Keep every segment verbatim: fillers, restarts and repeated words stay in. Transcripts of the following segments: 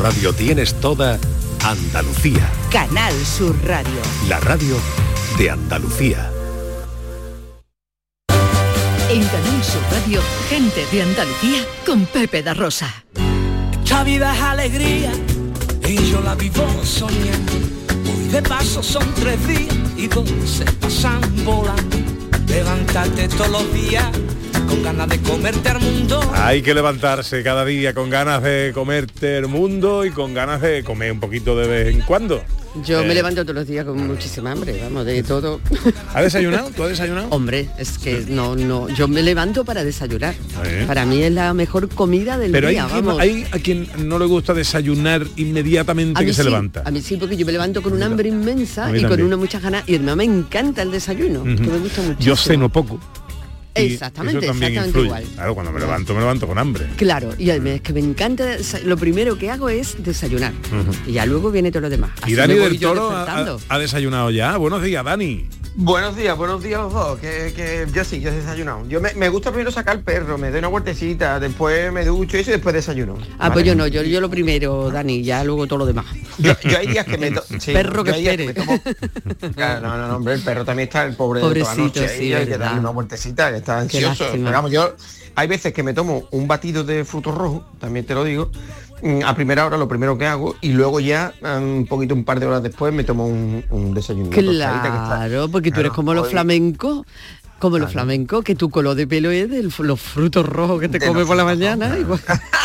Radio tienes toda Andalucía. Canal Sur Radio. La radio de Andalucía. En Canal Sur Radio, gente de Andalucía con Pepe da Rosa. Esta vida es alegría y yo la vivo soñando. Hoy de paso son tres días y dos se pasan volando. Levantarte todos los días con ganas de comerte al mundo. Hay que levantarse cada día con ganas de comerte el mundo y con ganas de comer un poquito de vez en cuando. Yo eh. me levanto todos los días con muchísima hambre, vamos, de todo. ¿Has desayunado? ¿Tú has desayunado? Hombre, es que sí. no, no, yo me levanto para desayunar. ¿Eh? Para mí es la mejor comida del Pero día, hay, vamos. hay a quien no le gusta desayunar inmediatamente que sí, se levanta. A mí sí, porque yo me levanto con un hambre inmensa y también. con una muchas ganas. Y además me encanta el desayuno, uh-huh. que me gusta muchísimo. Yo ceno poco. Exactamente, exactamente igual. Claro, cuando me levanto, me levanto con hambre. Claro, y además es que me encanta, lo primero que hago es desayunar. Uh-huh. Y ya luego viene todo lo demás. Así y Dani del Toro ha, ha desayunado ya. Buenos días, Dani. Buenos días, buenos días los dos, que, que yo sí, yo he desayunado. Yo me, me gusta primero sacar el perro, me doy una vueltecita, después me ducho y eso y después desayuno. Ah, vale. Pues yo no, yo, yo lo primero, Dani, ya luego todo lo demás. Yo, yo hay días que me... To- sí, perro que espere. Que tomo... claro, no, no, no, hombre, el perro también está, el pobre de toda la noche, sí, y hay que darle una vueltecita, que está ansioso. Pero vamos, yo... Hay veces que me tomo un batido de frutos rojos, también te lo digo, a primera hora lo primero que hago y luego ya un poquito, un par de horas después me tomo un, un desayuno. Claro, porque tú eres como hoy... los flamencos, como claro. los flamencos, que tu color de pelo es de los frutos rojos que te de comes por la mañana. Igual.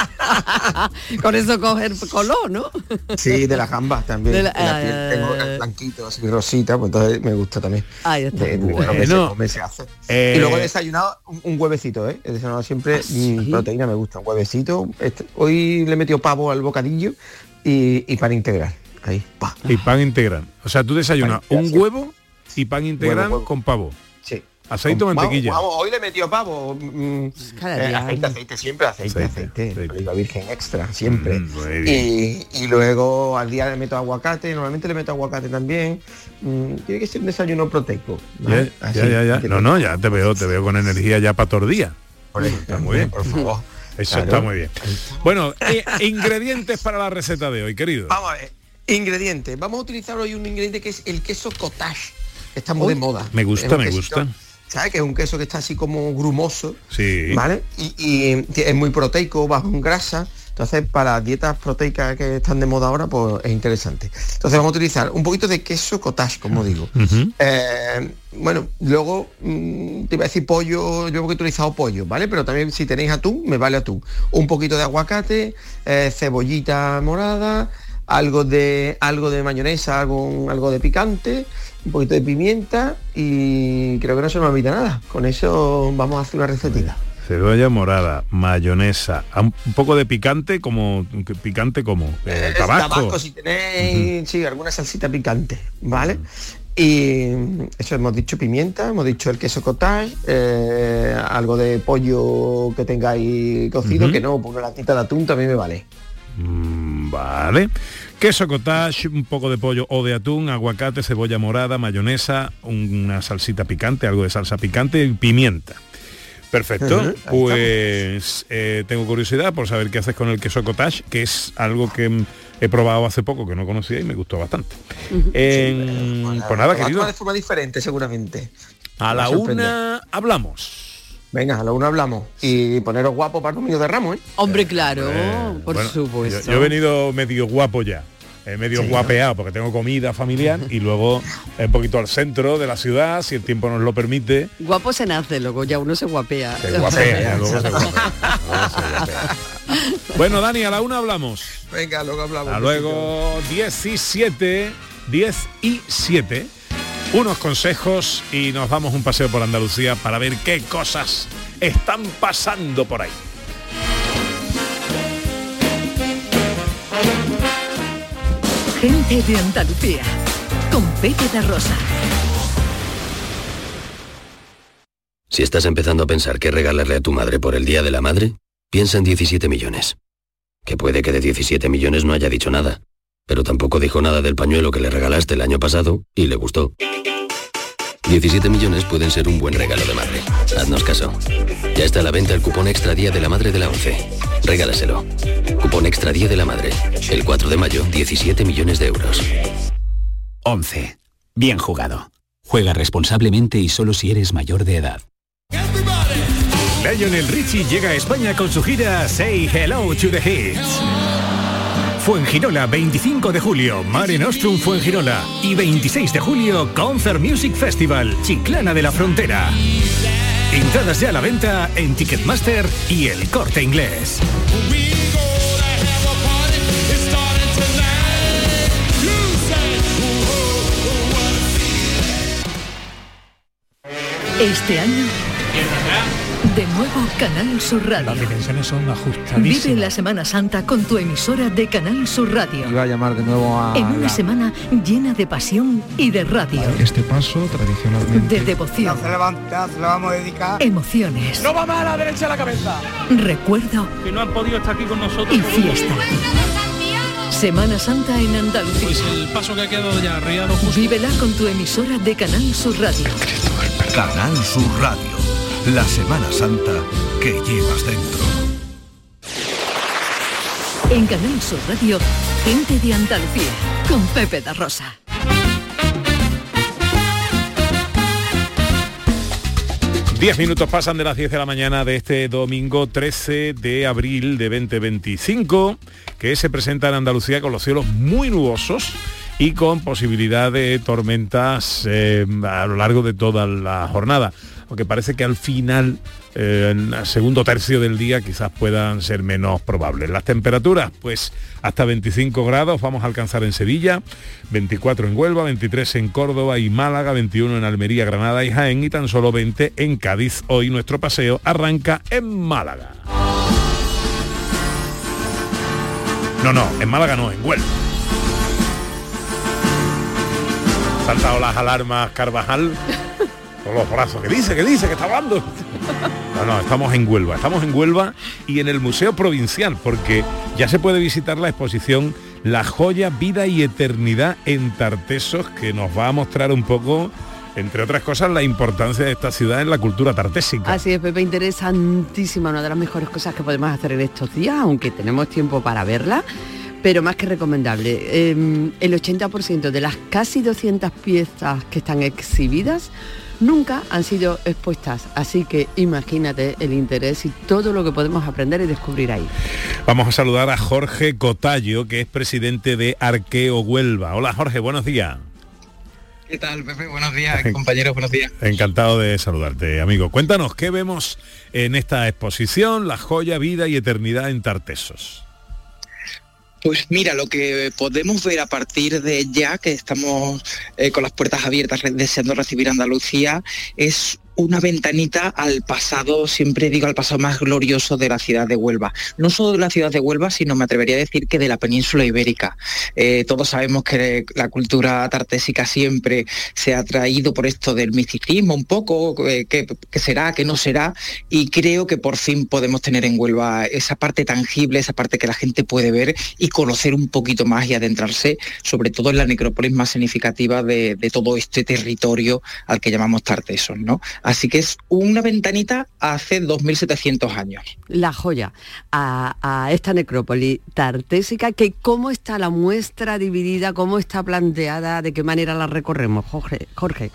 Con eso coger color, ¿no? Sí, de las gambas también. De la, de la piel uh, tengo el blanquito, así rosita, pues entonces me gusta también. Ahí está. De, de, bueno, me se, come, se hace. Eh... Y luego he desayunado un, un huevecito, ¿eh? He desayunado siempre ¿sí? proteína, me gusta, un huevecito. Este, hoy le he metido pavo al bocadillo y, y pan integral. Ahí, pa. Y pan integral. O O sea, tú desayunas un huevo y pan integral huevo, huevo. con pavo. Sí. Aceite o mantequilla. Vamos, hoy le metió pavo. Mm, eh, aceite, aceite, siempre aceite, aceite. aceite. aceite. Virgen extra, siempre. Mm, y, y luego al día le meto aguacate, normalmente le meto aguacate también. Mm, tiene que ser un desayuno proteico. ¿No? Ya, Así, ya, ya, ya. No, no, ya te veo, te veo con energía ya para todo el día. Por eso, está muy bien, por favor. Eso claro. Está muy bien. Bueno, eh, ingredientes para la receta de hoy, querido. Vamos a ver. Ingredientes. Vamos a utilizar hoy un ingrediente que es el queso cottage. Que está muy Uy, de moda. Me gusta, me gusta. ¿Sabes? Que es un queso que está así como grumoso. Sí. ¿Vale? Y, y es muy proteico, bajo en grasa. Entonces, para dietas proteicas que están de moda ahora, pues es interesante. Entonces vamos a utilizar un poquito de queso cottage, como digo. Uh-huh. Eh, bueno, luego mmm, te iba a decir pollo, yo he utilizado pollo, ¿vale? Pero también si tenéis atún, me vale atún. Un poquito de aguacate, eh, cebollita morada, algo de algo de mayonesa, algo, algo de picante, un poquito de pimienta y creo que no se me olvida nada. Con eso vamos a hacer una recetita. Cebolla morada, mayonesa, un poco de picante, como picante como eh, tabasco. Tabasco si tenéis, uh-huh. sí, alguna salsita picante, ¿vale? Uh-huh. Y eso hemos dicho pimienta, hemos dicho el queso cottage, eh, algo de pollo que tengáis cocido, uh-huh. que no, por una latita de atún también me vale. Mm, vale. Queso cottage, un poco de pollo o de atún, aguacate, cebolla morada, mayonesa, una salsita picante, algo de salsa picante y pimienta. Perfecto, uh-huh, pues eh, tengo curiosidad por saber qué haces con el queso cottage, que es algo que he probado hace poco, que no conocía y me gustó bastante. Uh-huh. En... Sí, bueno, pues nada, querido. De forma diferente, seguramente. A la una hablamos. Venga, a la una hablamos. Y poneros guapo para el domingo de Ramos, ¿eh? Hombre, claro, eh, por bueno, supuesto. Yo, yo he venido medio guapo ya. Eh, medio sí, guapeado, ¿no? Porque tengo comida familiar y luego un poquito al centro de la ciudad, si el tiempo nos lo permite. Guapo se nace, luego ya uno se guapea. Se guapea, luego se guapea, luego se guapea. Bueno, Dani, a la una hablamos. Venga, luego hablamos. A luego diecisiete, diez y siete. Unos consejos y nos damos un paseo por Andalucía para ver qué cosas están pasando por ahí. Gente de Andalucía, con Pepe da Rosa. Si estás empezando a pensar qué regalarle a tu madre por el Día de la Madre, piensa en diecisiete millones. Que puede que de diecisiete millones no haya dicho nada, pero tampoco dijo nada del pañuelo que le regalaste el año pasado y le gustó. diecisiete millones pueden ser un buen regalo de madre. Haznos caso. Ya está a la venta el cupón Extra Día de la Madre de la ONCE. Regálaselo. Cupón Extra Día de la Madre. El cuatro de mayo, diecisiete millones de euros. ONCE. Bien jugado. Juega responsablemente y solo si eres mayor de edad. Lionel Richie llega a España con su gira Say Hello to the Hits. Fuengirola, veinticinco de julio, Mare Nostrum Fuengirola. Y veintiséis de julio, Concert Music Festival, Chiclana de la Frontera. Entradas ya a la venta en Ticketmaster y El Corte Inglés. Este año, de nuevo Canal Sur Radio. Las dimensiones son ajustadísimas. Vive la Semana Santa con tu emisora de Canal Sur Radio. Iba a llamar de nuevo a... En una la... semana llena de pasión y de radio. Este paso, tradicionalmente... De devoción. No se levanta, se lo vamos a dedicar. Emociones. ¡No va más a la derecha de la cabeza! Recuerdo. Que no han podido estar aquí con nosotros. Y fiesta. Semana Santa en Andalucía. Pues el paso que ha quedado ya arriado justo. Vívela con tu emisora de Canal Sur Radio. Canal Sur Radio. La Semana Santa que llevas dentro. En Canal Sur Radio, Gente de Andalucía, con Pepe da Rosa. Diez minutos pasan de las diez de la mañana de este domingo trece de abril de veinte veinticinco, que se presenta en Andalucía con los cielos muy nubosos y con posibilidad de tormentas eh, a lo largo de toda la jornada. Aunque parece que al final, eh, en el segundo tercio del día, quizás puedan ser menos probables. Las temperaturas, pues hasta veinticinco grados vamos a alcanzar en Sevilla, veinticuatro en Huelva, veintitrés en Córdoba y Málaga, veintiuno en Almería, Granada y Jaén y tan solo veinte en Cádiz. Hoy nuestro paseo arranca en Málaga. No, no, en Málaga no, en Huelva. Saltado las alarmas Carvajal. Con los brazos, ¿qué dice? ¿Qué dice? ¿Qué está hablando? No, no, estamos en Huelva, estamos en Huelva y en el Museo Provincial, porque ya se puede visitar la exposición La Joya, Vida y Eternidad en Tartesos, que nos va a mostrar un poco, entre otras cosas, la importancia de esta ciudad en la cultura tartésica. Así es, Pepe, interesantísima, una de las mejores cosas que podemos hacer en estos días, aunque tenemos tiempo para verla. Pero más que recomendable, eh, el ochenta por ciento de las casi doscientas piezas que están exhibidas nunca han sido expuestas, así que imagínate el interés y todo lo que podemos aprender y descubrir ahí. Vamos a saludar a Jorge Cotallo, que es presidente de Arqueo Huelva. Hola Jorge, buenos días. ¿Qué tal, Pepe? Buenos días, compañeros, buenos días. Encantado de saludarte, amigo. Cuéntanos, ¿qué vemos en esta exposición, La Joya, Vida y Eternidad en Tartesos? Pues mira, lo que podemos ver a partir de ya que estamos eh, con las puertas abiertas deseando recibir a Andalucía es una ventanita al pasado, siempre digo al pasado más glorioso de la ciudad de Huelva. No solo de la ciudad de Huelva, sino me atrevería a decir que de la península ibérica. Eh, todos sabemos que la cultura tartésica siempre se ha traído por esto del misticismo un poco, eh, qué será, qué no será, y creo que por fin podemos tener en Huelva esa parte tangible, esa parte que la gente puede ver y conocer un poquito más y adentrarse, sobre todo en la necrópolis más significativa de, de todo este territorio al que llamamos Tartesos, ¿no? Así que es una ventanita hace dos mil setecientos años. La Joya, a, a esta necrópolis tartésica, que cómo está la muestra dividida, cómo está planteada, de qué manera la recorremos, Jorge. Jorge.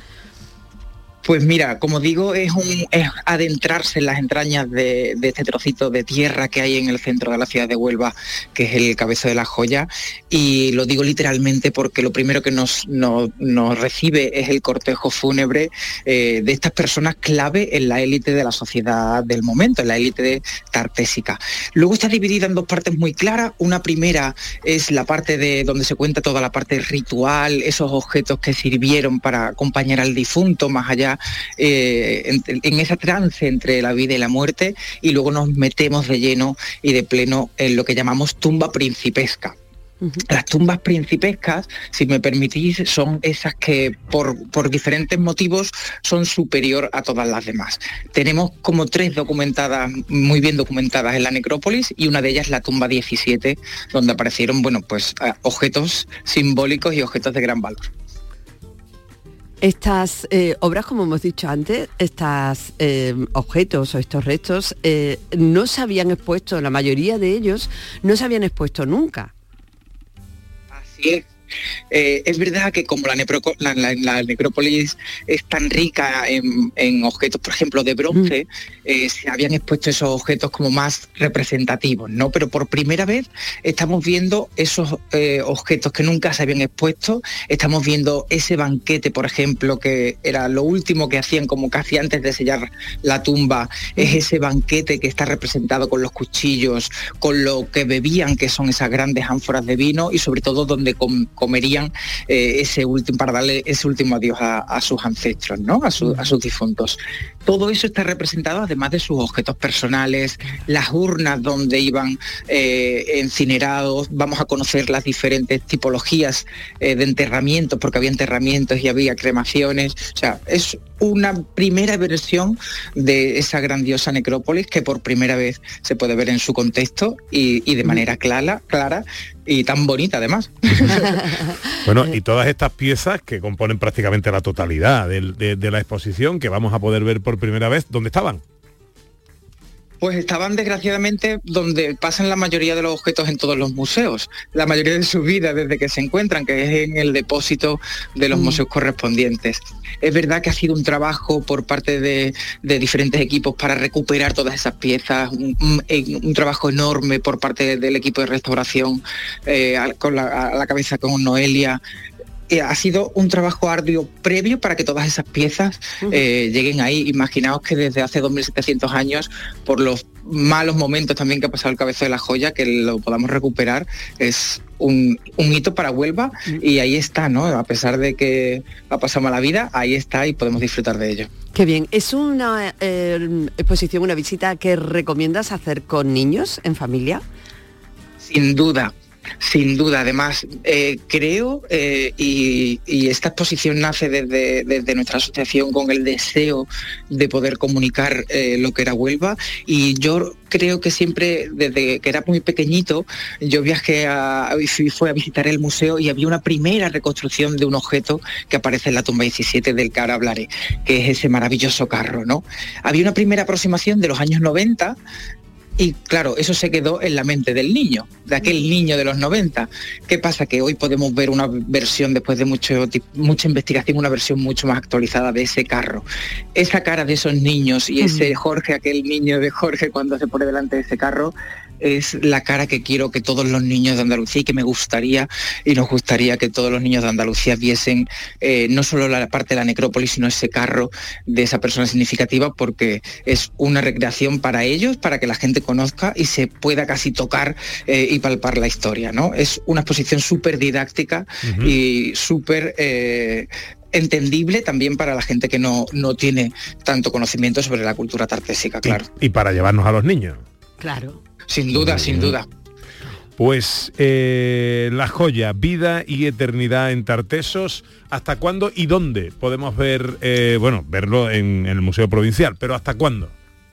Pues mira, como digo, es, un, es adentrarse en las entrañas de, de este trocito de tierra que hay en el centro de la ciudad de Huelva, que es el Cabezo de la Joya, y lo digo literalmente porque lo primero que nos, nos, nos recibe es el cortejo fúnebre eh, de estas personas clave en la élite de la sociedad del momento, en la élite tartésica. Luego está dividida en dos partes muy claras. Una primera es la parte de donde se cuenta toda la parte ritual, esos objetos que sirvieron para acompañar al difunto más allá Eh, en, en ese trance entre la vida y la muerte, y luego nos metemos de lleno y de pleno en lo que llamamos tumba principesca. Uh-huh. Las tumbas principescas, si me permitís, son esas que por, por diferentes motivos son superior a todas las demás. Tenemos como tres documentadas, muy bien documentadas en la necrópolis, y una de ellas es la tumba diecisiete, donde aparecieron, bueno, pues objetos simbólicos y objetos de gran valor. Estas eh, obras, como hemos dicho antes, estos eh, objetos o estos restos eh, no se habían expuesto, la mayoría de ellos no se habían expuesto nunca. Así es. Eh, es verdad que como la, neproco- la, la, la necrópolis es tan rica en, en objetos, por ejemplo, de bronce, mm. eh, se habían expuesto esos objetos como más representativos, ¿no? Pero por primera vez estamos viendo esos eh, objetos que nunca se habían expuesto, estamos viendo ese banquete, por ejemplo, que era lo último que hacían como casi antes de sellar la tumba, mm. es ese banquete que está representado con los cuchillos, con lo que bebían, que son esas grandes ánforas de vino, y sobre todo donde com- comerían eh, ese último, para darle ese último adiós a, a sus ancestros, ¿no? A, su, a sus difuntos. Todo eso está representado además de sus objetos personales, las urnas donde iban eh, incinerados. Vamos a conocer las diferentes tipologías eh, de enterramientos, porque había enterramientos y había cremaciones. O sea, es una primera versión de esa grandiosa necrópolis que por primera vez se puede ver en su contexto y, y de manera clara, clara y tan bonita además. Bueno, y todas estas piezas que componen prácticamente la totalidad de, de, de la exposición que vamos a poder ver por primera vez, ¿dónde estaban? Pues estaban desgraciadamente donde pasan la mayoría de los objetos en todos los museos, la mayoría de su vida desde que se encuentran, que es en el depósito de los mm. museos correspondientes. Es verdad que ha sido un trabajo por parte de, de diferentes equipos para recuperar todas esas piezas, un, un, un trabajo enorme por parte del equipo de restauración, eh, con la, a la cabeza con Noelia. Ha sido un trabajo arduo previo para que todas esas piezas eh, lleguen ahí. Imaginaos que desde hace dos mil setecientos años, por los malos momentos también que ha pasado el Cabezo de la Joya, que lo podamos recuperar es un, un hito para Huelva, y ahí está, ¿no? A pesar de que ha pasado mala vida, ahí está y podemos disfrutar de ello. Qué bien. ¿Es una eh, exposición, una visita que recomiendas hacer con niños, en familia? Sin duda. Sin duda, además, eh, creo, eh, y, y esta exposición nace desde, desde nuestra asociación con el deseo de poder comunicar eh, lo que era Huelva, y yo creo que siempre, desde que era muy pequeñito, yo viajé a, y fui a visitar el museo y había una primera reconstrucción de un objeto que aparece en la tumba diecisiete del que ahora hablaré, que es ese maravilloso carro, ¿no? Había una primera aproximación de los años noventa, y claro, eso se quedó en la mente del niño, de aquel niño de los noventa. ¿Qué pasa? Que hoy podemos ver una versión, después de mucho, mucha investigación, una versión mucho más actualizada de ese carro. Esa cara de esos niños y ese Jorge, aquel niño de Jorge cuando se pone delante de ese carro, es la cara que quiero que todos los niños de Andalucía, y que me gustaría y nos gustaría que todos los niños de Andalucía viesen eh, no solo la parte de la necrópolis, sino ese carro de esa persona significativa, porque es una recreación para ellos, para que la gente conozca y se pueda casi tocar eh, y palpar la historia, ¿no? Es una exposición súper didáctica uh-huh. y súper eh, entendible también para la gente que no, no tiene tanto conocimiento sobre la cultura tartésica, claro. Y, y para llevarnos a los niños. Claro. Sin duda, sin duda. Pues eh, La Joya, vida y eternidad en Tartesos. ¿Hasta cuándo y dónde podemos ver, eh, bueno, verlo en, en el Museo Provincial, pero hasta cuándo?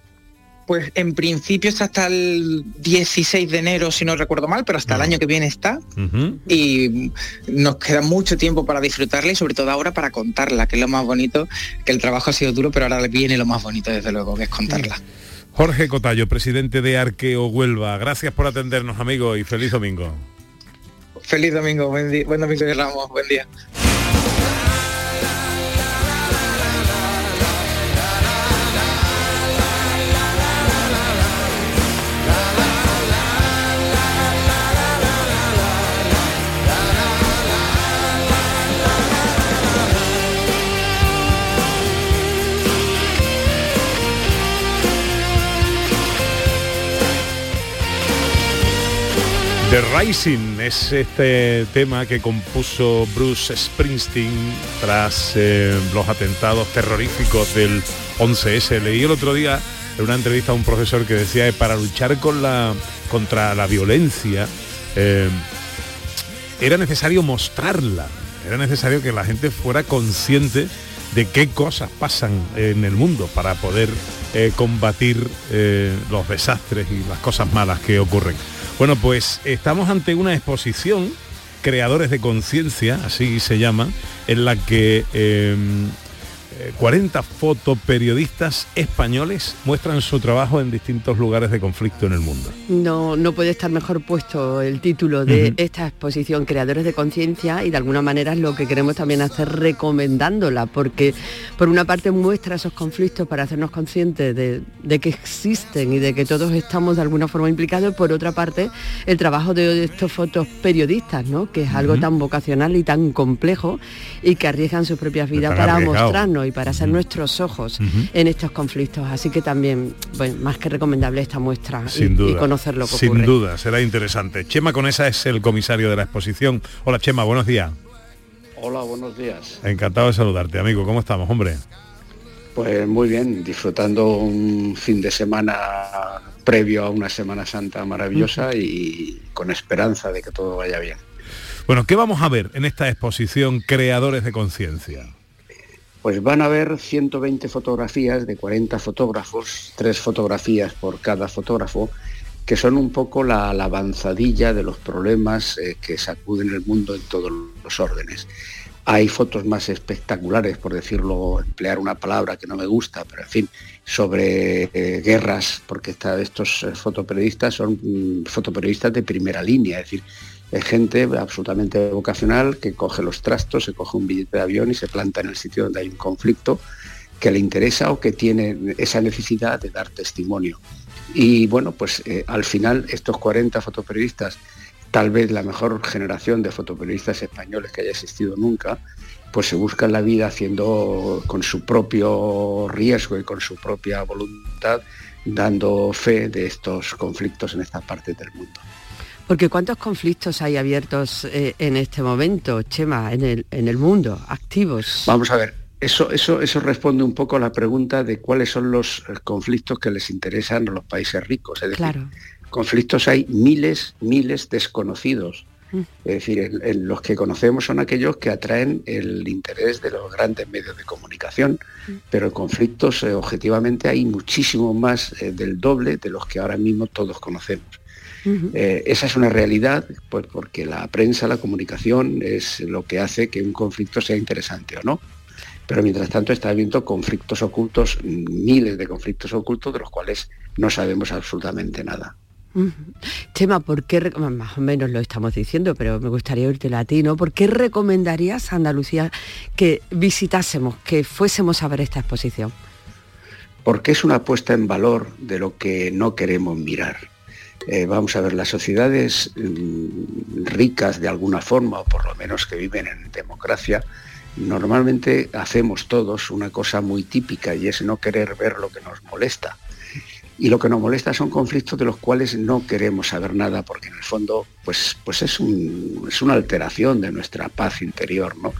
Pues en principio es hasta el dieciséis de enero, si no recuerdo mal, pero hasta uh-huh. el año que viene está. Uh-huh. Y nos queda mucho tiempo para disfrutarla y sobre todo ahora para contarla, que es lo más bonito, que el trabajo ha sido duro, pero ahora viene lo más bonito, desde luego, que es contarla. Uh-huh. Jorge Cotallo, presidente de Arqueo Huelva, gracias por atendernos, amigo, y feliz domingo. Feliz domingo, buen, día, buen domingo de Ramos, buen día. The Rising es este tema que compuso Bruce Springsteen tras eh, los atentados terroríficos del once ese. Leí el otro día en una entrevista a un profesor que decía que para luchar con la, contra la violencia eh, era necesario mostrarla, era necesario que la gente fuera consciente de qué cosas pasan en el mundo para poder eh, combatir eh, los desastres y las cosas malas que ocurren. Bueno, pues estamos ante una exposición Creadores de Conciencia, así se llama, en la que eh, cuarenta fotoperiodistas españoles muestran su trabajo en distintos lugares de conflicto en el mundo. No, no puede estar mejor puesto el título de Uh-huh. esta exposición, Creadores de Conciencia, y de alguna manera es lo que queremos también hacer recomendándola, porque por una parte muestra esos conflictos para hacernos conscientes de, de que existen y de que todos estamos de alguna forma implicados, y por otra parte el trabajo de estos fotoperiodistas, ¿no? Que es algo Uh-huh. tan vocacional y tan complejo y que arriesgan sus propias vidas Están para arriesgados. mostrarnos y para ser Uh-huh. nuestros ojos Uh-huh. en estos conflictos. Así que también, bueno, más que recomendable esta muestra Sin y, duda, y conocer lo que sin ocurre. duda, será interesante. Chema Conesa es el comisario de la exposición. Hola Chema, buenos días. Hola, buenos días. Encantado de saludarte, amigo. ¿Cómo estamos, hombre? Pues muy bien, disfrutando un fin de semana previo a una Semana Santa maravillosa y con esperanza de que todo vaya bien. Bueno, ¿qué vamos a ver en esta exposición Creadores de Conciencia? Pues van a ver ciento veinte fotografías de cuarenta fotógrafos, tres fotografías por cada fotógrafo, que son un poco la, la avanzadilla de los problemas eh, que sacuden el mundo en todos los órdenes. Hay fotos más espectaculares, por decirlo, emplear una palabra que no me gusta, pero en fin, sobre eh, guerras, porque esta, estos eh, fotoperiodistas son mm, fotoperiodistas de primera línea, es decir, es gente absolutamente vocacional que coge los trastos, se coge un billete de avión y se planta en el sitio donde hay un conflicto que le interesa o que tiene esa necesidad de dar testimonio. Y bueno, pues eh, al final estos cuarenta fotoperiodistas, tal vez la mejor generación de fotoperiodistas españoles que haya existido nunca, pues se buscan la vida haciendo con su propio riesgo y con su propia voluntad, dando fe de estos conflictos en esta parte del mundo. Porque ¿cuántos conflictos hay abiertos eh, en este momento, Chema, en el, en el mundo, activos? Vamos a ver, eso, eso, eso responde un poco a la pregunta de cuáles son los conflictos que les interesan a los países ricos. Es decir, Claro. conflictos hay miles, miles desconocidos. Mm. Es decir, el, el, los que conocemos son aquellos que atraen el interés de los grandes medios de comunicación, mm. pero conflictos eh, objetivamente hay muchísimo más eh, del doble de los que ahora mismo todos conocemos. Uh-huh. Eh, esa es una realidad, pues porque la prensa, la comunicación es lo que hace que un conflicto sea interesante o no. Pero mientras tanto está habiendo conflictos ocultos, miles de conflictos ocultos de los cuales no sabemos absolutamente nada. Uh-huh. Chema, ¿por qué, más o menos lo estamos diciendo, pero me gustaría oírte a ti, ¿no? ¿Por qué recomendarías a Andalucía que visitásemos, que fuésemos a ver esta exposición? Porque es una puesta en valor de lo que no queremos mirar. Eh, vamos a ver, las sociedades mmm, ricas de alguna forma, o por lo menos que viven en democracia, normalmente hacemos todos una cosa muy típica y es no querer ver lo que nos molesta. Y lo que nos molesta son conflictos de los cuales no queremos saber nada, porque en el fondo pues, pues es, un, es una alteración de nuestra paz interior, ¿no?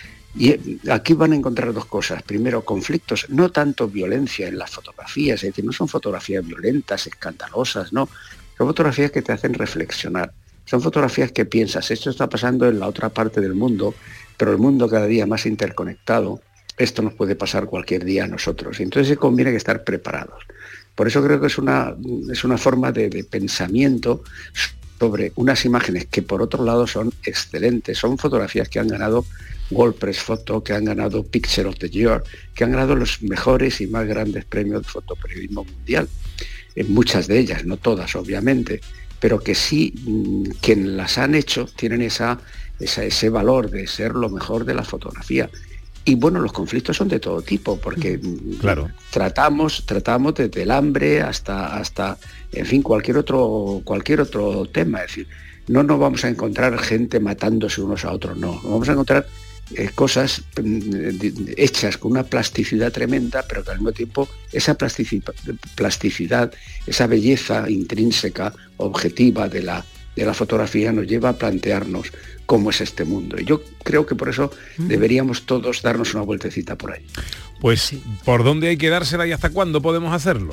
Y aquí van a encontrar dos cosas. Primero, conflictos, no tanto violencia en las fotografías, es decir, no son fotografías violentas, escandalosas, no. Son fotografías que te hacen reflexionar. Son fotografías que piensas, esto está pasando en la otra parte del mundo, pero el mundo cada día más interconectado, esto nos puede pasar cualquier día a nosotros. Y entonces conviene que estar preparados. Por eso creo que es una, es una forma de, de pensamiento sobre unas imágenes que por otro lado son excelentes. Son fotografías que han ganado World Press Photo, que han ganado Picture of the Year, que han ganado los mejores y más grandes premios de fotoperiodismo mundial. En muchas de ellas, no todas obviamente, pero que sí, quienes las han hecho tienen esa, esa, ese valor de ser lo mejor de la fotografía. Y bueno, los conflictos son de todo tipo, porque claro. tratamos, tratamos desde el hambre hasta, hasta, en fin, cualquier otro, cualquier otro tema. Es decir, no nos vamos a encontrar gente matándose unos a otros, no. Nos vamos a encontrar eh, cosas eh, hechas con una plasticidad tremenda, pero que al mismo tiempo esa plasticidad, plasticidad esa belleza intrínseca, objetiva de la, de la fotografía nos lleva a plantearnos cómo es este mundo. Y yo creo que por eso deberíamos todos darnos una vueltecita por ahí. Pues, sí. ¿Por dónde hay que dársela y hasta cuándo podemos hacerlo?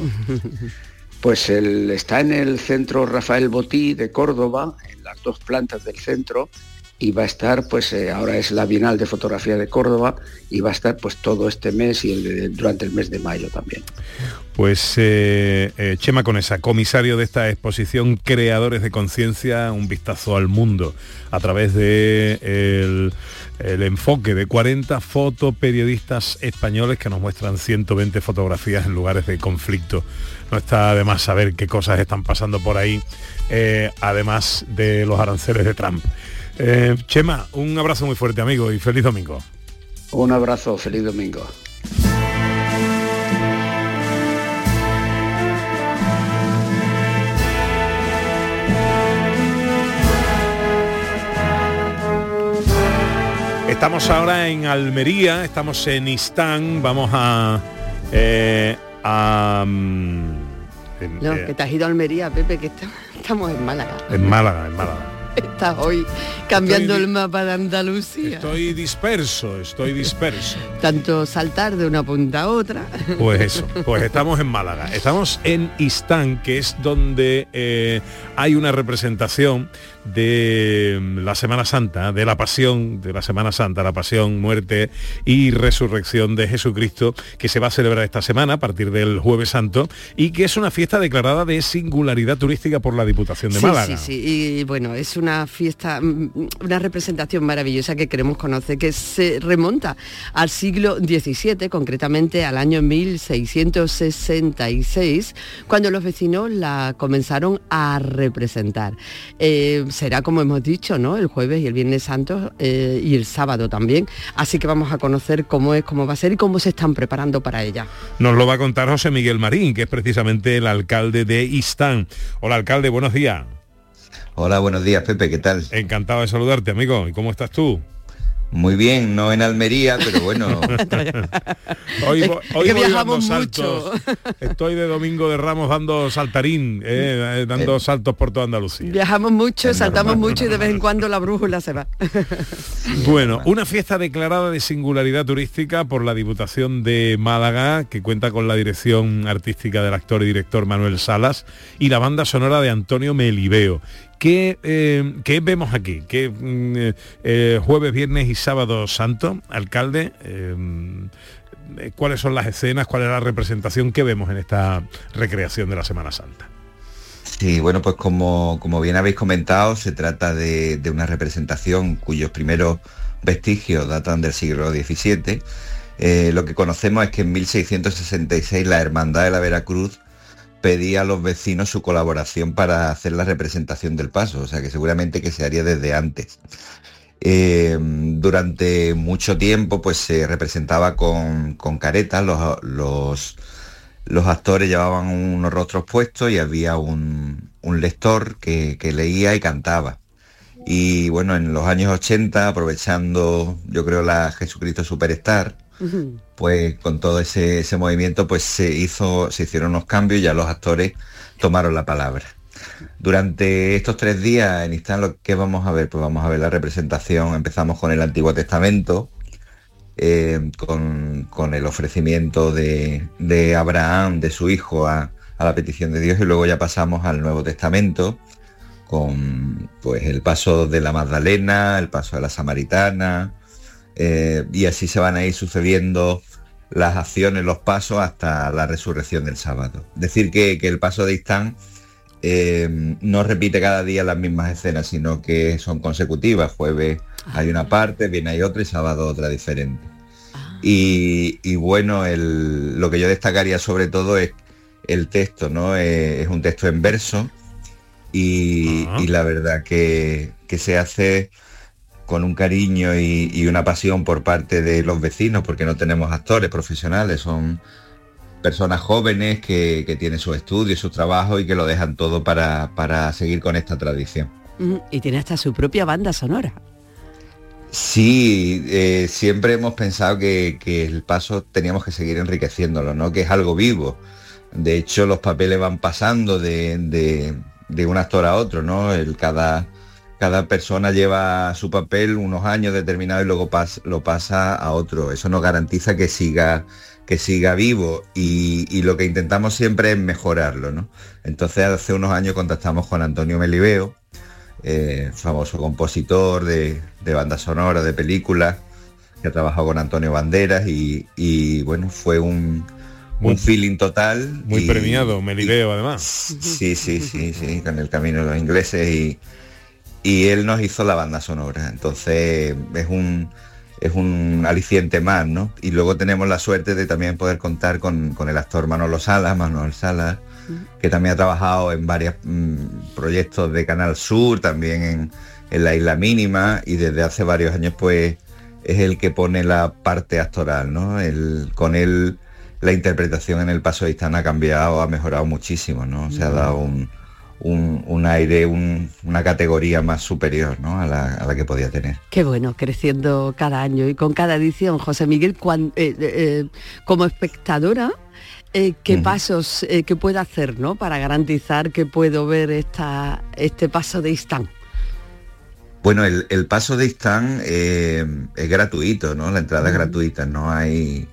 Pues el, está en el centro Rafael Botí de Córdoba, en las dos plantas del centro, y va a estar, pues eh, ahora es la Bienal de Fotografía de Córdoba y va a estar pues todo este mes y el, durante el mes de mayo también. Pues eh, eh, Chema Conesa, comisario de esta exposición Creadores de Conciencia, un vistazo al mundo a través de el, el enfoque de cuarenta fotoperiodistas españoles que nos muestran ciento veinte fotografías en lugares de conflicto. No está de más saber qué cosas están pasando por ahí, eh, además de los aranceles de Trump. Eh, Chema, un abrazo muy fuerte, amigo, y feliz domingo. Un abrazo, feliz domingo. Estamos ahora en Almería, estamos en Istán, vamos a... Eh, a en, no, eh, que te has ido a Almería, Pepe, que está, estamos en Málaga. En Málaga, en Málaga. Estás hoy cambiando estoy, el mapa de Andalucía. Estoy disperso, estoy disperso. Tanto saltar de una punta a otra. Pues eso, pues estamos en Málaga. Estamos en Istán, que es donde eh, hay una representación de la Semana Santa, de la Pasión, de la Semana Santa, la Pasión, Muerte y Resurrección de Jesucristo, que se va a celebrar esta semana a partir del Jueves Santo y que es una fiesta declarada de singularidad turística por la Diputación de sí, Málaga. Sí, sí, y bueno, es una fiesta, una representación maravillosa que queremos conocer, que se remonta al siglo diecisiete, concretamente al año mil seiscientos sesenta y seis, cuando los vecinos la comenzaron a representar. Eh, será, como hemos dicho, ¿no?, el jueves y el viernes santo eh, y el sábado también. Así que vamos a conocer cómo es, cómo va a ser y cómo se están preparando para ella. Nos lo va a contar José Miguel Marín, que es precisamente el alcalde de Istán. Hola, alcalde, buenos días. Hola, buenos días, Pepe, ¿qué tal? Encantado de saludarte, amigo. ¿Y cómo estás tú? Muy bien, no en Almería, pero bueno. hoy hoy es que voy dando saltos. Estoy de Domingo de Ramos dando saltarín, eh, dando eh. saltos por toda Andalucía. Viajamos mucho, es saltamos normal, mucho y de vez en cuando la brújula se va. Bueno, una fiesta declarada de singularidad turística por la Diputación de Málaga, que cuenta con la dirección artística del actor y director Manuel Salas y la banda sonora de Antonio Melibeo. ¿Qué, eh, ¿Qué vemos aquí? ¿Qué eh, eh, jueves, viernes y sábado santo, alcalde? Eh, ¿Cuáles son las escenas? ¿Cuál es la representación que vemos en esta recreación de la Semana Santa? Sí, bueno, pues como, como bien habéis comentado, se trata de, de una representación cuyos primeros vestigios datan del siglo diecisiete. Eh, lo que conocemos es que en mil seiscientos sesenta y seis la Hermandad de la Veracruz pedía a los vecinos su colaboración para hacer la representación del paso, o sea que seguramente que se haría desde antes. Eh, durante mucho tiempo pues se representaba con, con caretas, los, los, los actores llevaban unos rostros puestos y había un, un lector que, que leía y cantaba. Y bueno, en los años ochenta, aprovechando yo creo la Jesucristo Superstar, uh-huh. pues con todo ese, ese movimiento pues se hizo, se hicieron unos cambios y ya los actores tomaron la palabra. Durante estos tres días en Istán, lo que vamos a ver, pues vamos a ver la representación. Empezamos con el Antiguo Testamento, eh, con, con el ofrecimiento de, de Abraham, de su hijo, a, a la petición de Dios, y luego ya pasamos al Nuevo Testamento, con pues el paso de la Magdalena, el paso de la Samaritana, eh, y así se van a ir sucediendo las acciones, los pasos hasta la resurrección del sábado. Decir que, que el paso de Istán eh, no repite cada día las mismas escenas, sino que son consecutivas. Jueves hay una parte, viene hay otra y sábado otra diferente. Y, y bueno, el, lo que yo destacaría sobre todo es el texto, ¿no? Eh, es un texto en verso y, y la verdad que, que se hace con un cariño y, y una pasión por parte de los vecinos, porque no tenemos actores profesionales, son personas jóvenes que, que tienen sus estudios, sus trabajos y que lo dejan todo para, para seguir con esta tradición. Y tiene hasta su propia banda sonora. Sí, eh, siempre hemos pensado que, que el paso teníamos que seguir enriqueciéndolo, ¿no? Que es algo vivo. De hecho, los papeles van pasando de, de, de un actor a otro, ¿no? El, cada, cada persona lleva su papel unos años determinados y luego pas, lo pasa a otro. Eso nos garantiza que siga, que siga vivo y, y lo que intentamos siempre es mejorarlo, ¿no? Entonces, hace unos años contactamos con Antonio Melibeo, eh, famoso compositor de, de bandas sonoras, de películas, que ha trabajado con Antonio Banderas y, y bueno, fue un, muy, un feeling total. Muy y, premiado, Melibeo, además. Sí, sí, sí, sí, con El Camino de los Ingleses y, y él nos hizo la banda sonora. Entonces es un, es un aliciente más, ¿no? Y luego tenemos la suerte de también poder contar con, con el actor Manolo Salas, Manuel Salas, que también ha trabajado en varios mmm, proyectos de Canal Sur, también en, en La Isla Mínima, y desde hace varios años pues es el que pone la parte actoral, ¿no? El, con él la interpretación en El Paso de Istán ha cambiado, ha mejorado muchísimo, ¿no? Se ha dado un, un, un aire, un, una categoría más superior, ¿no? a, la, a la que podía tener. Qué bueno, creciendo cada año y con cada edición. José Miguel, cuando, eh, eh, como espectadora, eh, ¿qué uh-huh. pasos eh, que puedo hacer, ¿no? para garantizar que puedo ver esta, este Paso de Istán? Bueno, el, el Paso de Istán eh, es gratuito, ¿no? La entrada uh-huh. es gratuita, no hay...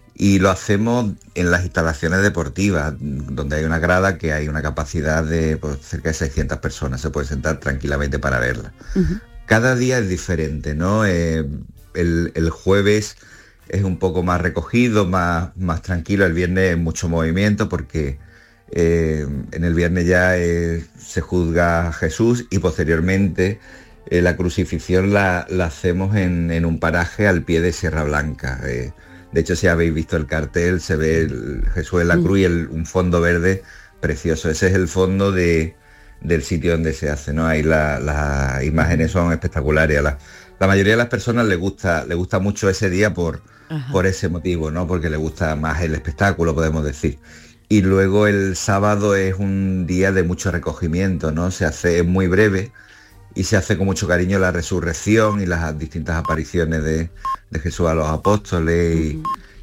Y lo hacemos en las instalaciones deportivas, donde hay una grada que hay una capacidad de pues, cerca de seiscientas personas, se puede sentar tranquilamente para verla. Uh-huh. Cada día es diferente, ¿no? Eh, el, el jueves es un poco más recogido, más, más tranquilo, el viernes mucho movimiento porque eh, en el viernes ya eh, se juzga a Jesús y posteriormente eh, la crucifixión la, la hacemos en, en un paraje al pie de Sierra Blanca. Eh, de hecho, si habéis visto el cartel, se ve el Jesús en la cruz y el, un fondo verde precioso. Ese es el fondo de, del sitio donde se hace, ¿no? Ahí la, las imágenes son espectaculares. A la, la mayoría de las personas les gusta, les gusta mucho ese día por, por ese motivo, ¿no? Porque les gusta más el espectáculo, podemos decir. Y luego el sábado es un día de mucho recogimiento, ¿no? Se hace, es muy breve y se hace con mucho cariño la resurrección y las distintas apariciones de, de Jesús a los apóstoles y,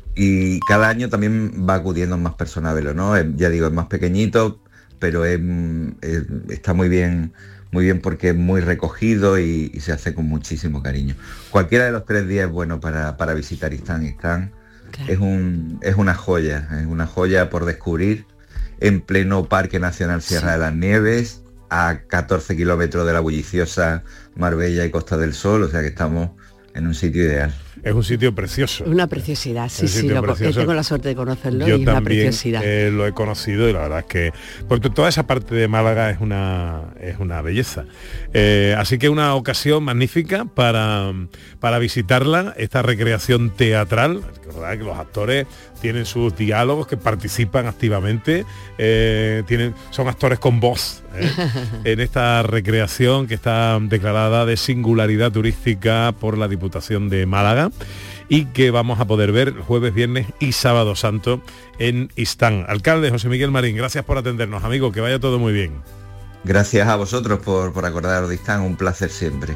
y cada año también va acudiendo más personas a verlo, ¿no? Es, ya digo, es más pequeñito, pero es, es, está muy bien, muy bien porque es muy recogido y, y se hace con muchísimo cariño. Cualquiera de los tres días es bueno para, para visitar Istán. Istán claro. es, un, es una joya, es una joya por descubrir en pleno Parque Nacional Sierra sí. de las Nieves, a catorce kilómetros de la bulliciosa Marbella y Costa del Sol, o sea que estamos en un sitio ideal. Es un sitio precioso. Una preciosidad, sí, sí, lo, tengo la suerte de conocerlo. Yo y es una preciosidad. Eh, lo he conocido y la verdad es que porque toda esa parte de Málaga es una es una belleza. Eh, así que una ocasión magnífica para, para visitarla, esta recreación teatral. ¿Verdad? Que los actores tienen sus diálogos, que participan activamente, eh, tienen, son actores con voz ¿eh? en esta recreación que está declarada de singularidad turística por la Diputación de Málaga y que vamos a poder ver jueves, viernes y sábado santo en Istán. Alcalde José Miguel Marín, gracias por atendernos, amigo, que vaya todo muy bien. Gracias a vosotros por, por acordaros de Istán, un placer siempre.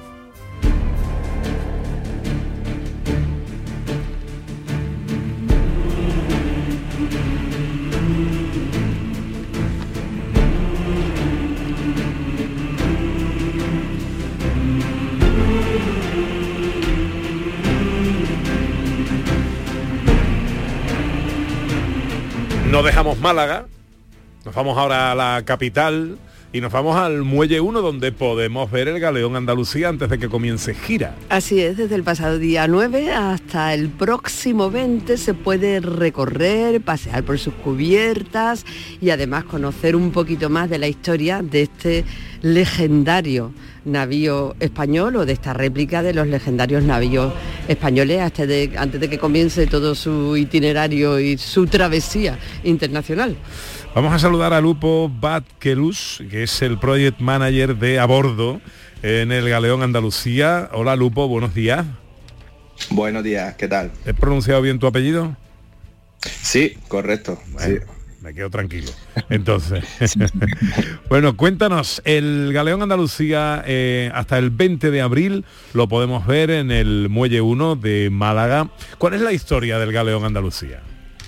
No dejamos Málaga, nos vamos ahora a la capital y nos vamos al Muelle uno donde podemos ver el Galeón Andalucía antes de que comience gira. Así es, desde el pasado día nueve hasta el próximo veinte se puede recorrer, pasear por sus cubiertas y además conocer un poquito más de la historia de este legendario navío español o de esta réplica de los legendarios navíos españoles antes de, antes de que comience todo su itinerario y su travesía internacional. Vamos a saludar a Lupo Batkelus, que es el Project Manager de A Bordo en el Galeón Andalucía. Hola Lupo, buenos días. Buenos días, ¿qué tal? ¿He pronunciado bien tu apellido? Sí, correcto. Bueno, sí. Me quedo tranquilo. Entonces, bueno, cuéntanos, el Galeón Andalucía eh, hasta el veinte de abril lo podemos ver en el Muelle uno de Málaga. ¿Cuál es la historia del Galeón Andalucía?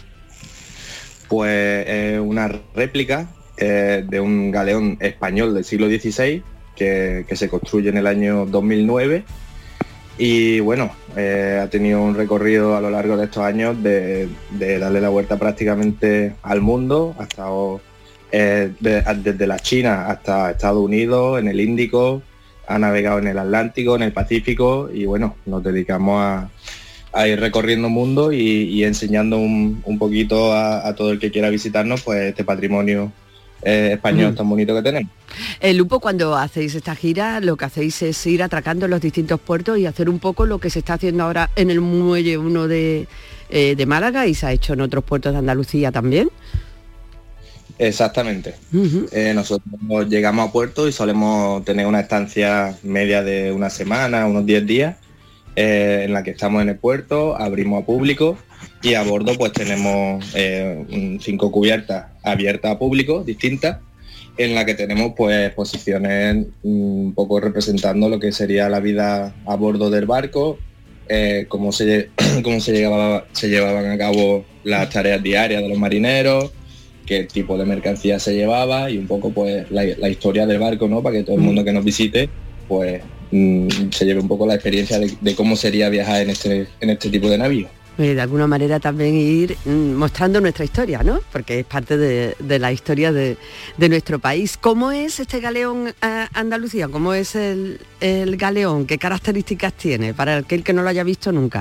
Pues eh, una réplica eh, de un galeón español del siglo dieciséis que, que se construye en el año dos mil nueve y bueno, eh, ha tenido un recorrido a lo largo de estos años de, de darle la vuelta prácticamente al mundo. Ha estado eh, de, desde la China hasta Estados Unidos, en el Índico, ha navegado en el Atlántico, en el Pacífico, y bueno, nos dedicamos a, a ir recorriendo el mundo y, y enseñando un, un poquito a, a todo el que quiera visitarnos, pues este patrimonio eh, español mm. tan bonito que tenemos. El Lupo, cuando hacéis esta gira, lo que hacéis es ir atracando en los distintos puertos y hacer un poco lo que se está haciendo ahora en el muelle uno de, eh, de Málaga, y se ha hecho en otros puertos de Andalucía también. Exactamente. Uh-huh. Eh, nosotros llegamos a puerto y solemos tener una estancia media de una semana, unos diez días, eh, en la que estamos en el puerto, abrimos a público, y a bordo pues tenemos eh, cinco cubiertas abiertas a público, distintas, en la que tenemos pues exposiciones un poco representando lo que sería la vida a bordo del barco, eh, cómo se cómo se llevaba, se llevaban a cabo las tareas diarias de los marineros, qué tipo de mercancía se llevaba, y un poco pues la, la historia del barco, ¿no? Para que todo el mundo que nos visite pues mmm, se lleve un poco la experiencia de, de cómo sería viajar en este en este tipo de navío. De alguna manera también ir mmm, mostrando nuestra historia, ¿no? Porque es parte de, de la historia de, de nuestro país. ¿Cómo es este galeón eh, Andalucía? ¿Cómo es el, el galeón? ¿Qué características tiene para aquel que no lo haya visto nunca?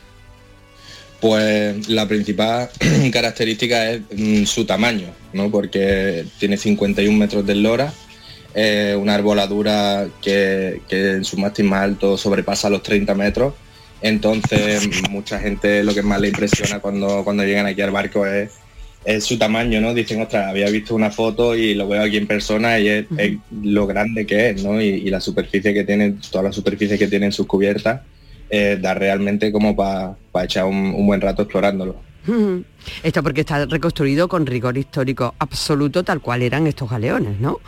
Pues la principal característica es mm, su tamaño, ¿no? Porque tiene cincuenta y un metros de eslora, eh, una arboladura que, que en su mástil más alto sobrepasa los treinta metros. Entonces mucha gente lo que más le impresiona cuando, cuando llegan aquí al barco es, es su tamaño, ¿no? Dicen, ostras, había visto una foto y lo veo aquí en persona, y es, uh-huh. es lo grande que es, ¿no? Y, y la superficie que tiene, toda la superficie que tiene en sus cubiertas, eh, da realmente como para pa echar un, un buen rato explorándolo. Uh-huh. Esto porque está reconstruido con rigor histórico absoluto, tal cual eran estos galeones, ¿no?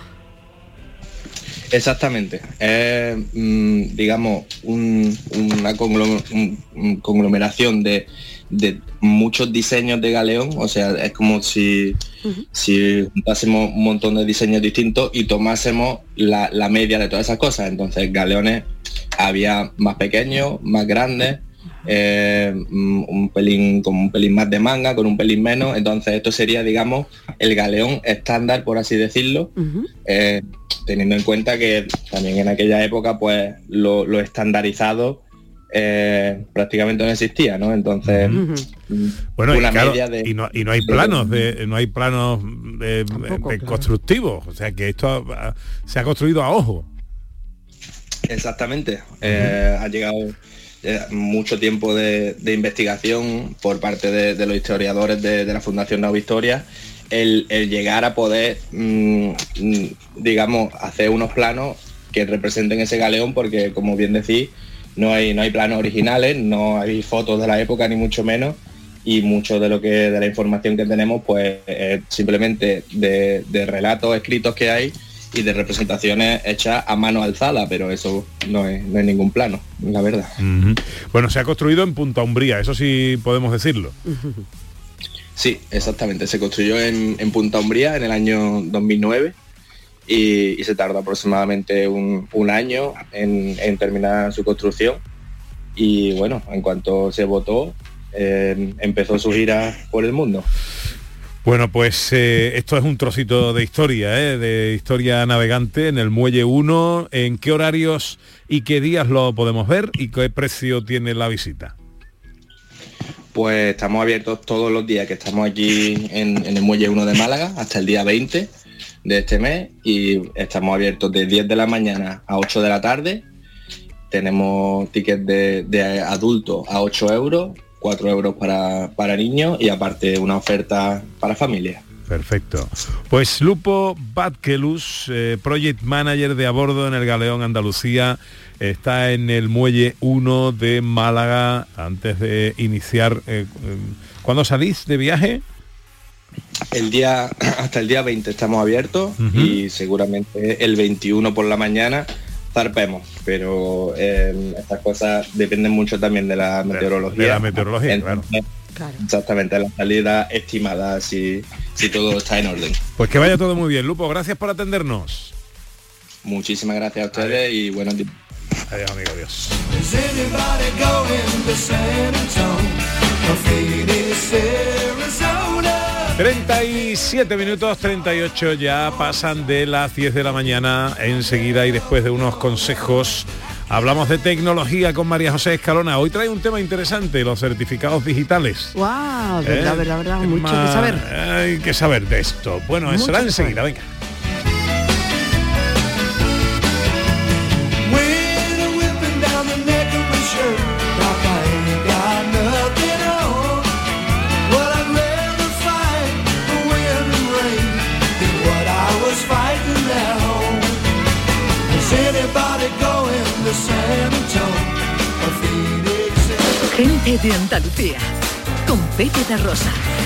Exactamente. Es, eh, mmm, digamos, un, una conglom- un, un conglomeración de, de muchos diseños de galeón. O sea, es como si, uh-huh. si juntásemos un montón de diseños distintos y tomásemos la, la media de todas esas cosas. Entonces, galeones había más pequeños, más grandes, eh, un pelín con un pelín más de manga, con un pelín menos. Entonces, esto sería, digamos, el galeón estándar, por así decirlo. Uh-huh. Eh, teniendo en cuenta que también en aquella época pues lo, lo estandarizado eh, prácticamente no existía, ¿no? Entonces uh-huh. bueno, una y, claro, media de y, no, y no hay planos de no hay planos de, Tampoco, de claro. constructivos, o sea que esto ha, se ha construido a ojo. Exactamente. Uh-huh. eh, ha llegado eh, mucho tiempo de, de investigación por parte de, de los historiadores de, de la Fundación Nao Victoria. El, el llegar a poder, mmm, digamos, hacer unos planos que representen ese galeón, porque como bien decís, no hay, no hay planos originales, no hay fotos de la época ni mucho menos, y mucho de lo que de la información que tenemos pues es simplemente de, de relatos escritos que hay y de representaciones hechas a mano alzada, pero eso no es, no es ningún plano, la verdad. Uh-huh. Bueno, se ha construido en Punta Umbría, eso sí podemos decirlo. Uh-huh. Sí, exactamente. Se construyó en, en Punta Umbría en el año dos mil nueve y, y se tardó aproximadamente un, un año en, en terminar su construcción. Y bueno, en cuanto se votó, eh, empezó su gira por el mundo. Bueno, pues eh, esto es un trocito de historia, ¿eh? de historia navegante en el Muelle uno. ¿En qué horarios y qué días lo podemos ver y qué precio tiene la visita? Pues estamos abiertos todos los días que estamos aquí en, en el Muelle uno de Málaga hasta el día veinte de este mes, y estamos abiertos de diez de la mañana a ocho de la tarde. Tenemos tickets de, de adultos a ocho euros, cuatro euros para, para niños, y aparte una oferta para familias. Perfecto. Pues Lupo Vatkelus, eh, Project Manager de a bordo en el Galeón Andalucía, está en el Muelle uno de Málaga. Antes de iniciar, eh, ¿cuándo salís de viaje? El día, hasta el día veinte estamos abiertos, uh-huh. y seguramente el veintiuno por la mañana zarpemos, pero eh, estas cosas dependen mucho también de la meteorología. De la meteorología, Entonces, claro. Claro. Exactamente, la salida estimada, si, si todo está en orden. Pues que vaya todo muy bien, Lupo, gracias por atendernos. Muchísimas gracias a ustedes. Adiós. Y buenos días. Adiós, amigo, adiós. treinta y siete minutos, treinta y ocho ya pasan de las diez de la mañana. Enseguida y después de unos consejos hablamos de tecnología con María José Escalona. Hoy trae un tema interesante, los certificados digitales. ¡Wow! Verdad, ¿Eh? verdad, verdad. Mucho Más, que saber. Hay que saber de esto. Bueno, Mucho será que enseguida, saber. venga. Gente de Andalucía, con Pepe da Rosa.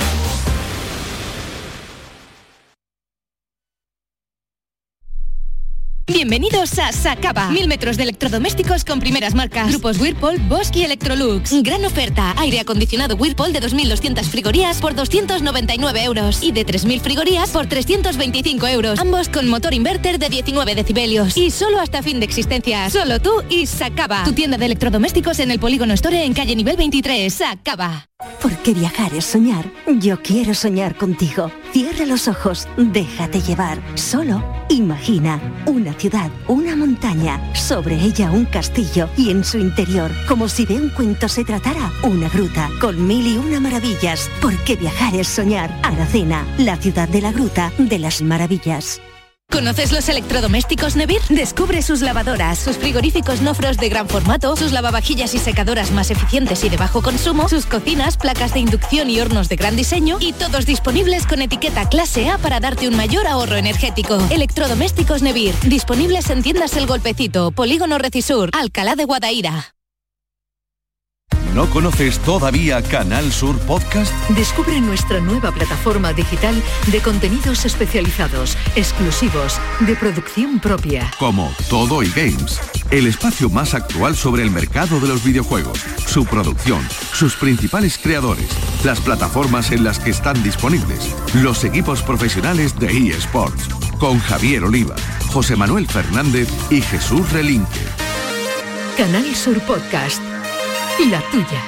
Bienvenidos a Sacaba. Mil metros de electrodomésticos con primeras marcas. Grupos Whirlpool, Bosch y Electrolux. Gran oferta. Aire acondicionado Whirlpool de dos mil doscientas frigorías por doscientos noventa y nueve euros. Y de tres mil frigorías por trescientos veinticinco euros. Ambos con motor inverter de diecinueve decibelios. Y solo hasta fin de existencia. Solo tú y Sacaba. Tu tienda de electrodomésticos en el Polígono Store en calle nivel veintitrés. Sacaba. Porque viajar es soñar. Yo quiero soñar contigo. Cierra los ojos, déjate llevar. Solo imagina una ciudad, una montaña, sobre ella un castillo y en su interior, como si de un cuento se tratara, una gruta con mil y una maravillas. Porque viajar es soñar. Aracena, la ciudad de la gruta de las maravillas. ¿Conoces los electrodomésticos Nevir? Descubre sus lavadoras, sus frigoríficos no frost de gran formato, sus lavavajillas y secadoras más eficientes y de bajo consumo, sus cocinas, placas de inducción y hornos de gran diseño, y todos disponibles con etiqueta clase A para darte un mayor ahorro energético. Electrodomésticos Nevir, disponibles en tiendas El Golpecito, Polígono Recisur, Alcalá de Guadaira. ¿No conoces todavía Canal Sur Podcast? Descubre nuestra nueva plataforma digital de contenidos especializados, exclusivos, de producción propia. Como Todo y Games, el espacio más actual sobre el mercado de los videojuegos, su producción, sus principales creadores, las plataformas en las que están disponibles, los equipos profesionales de eSports, con Javier Oliva, José Manuel Fernández y Jesús Relinque. Canal Sur Podcast. La tuya.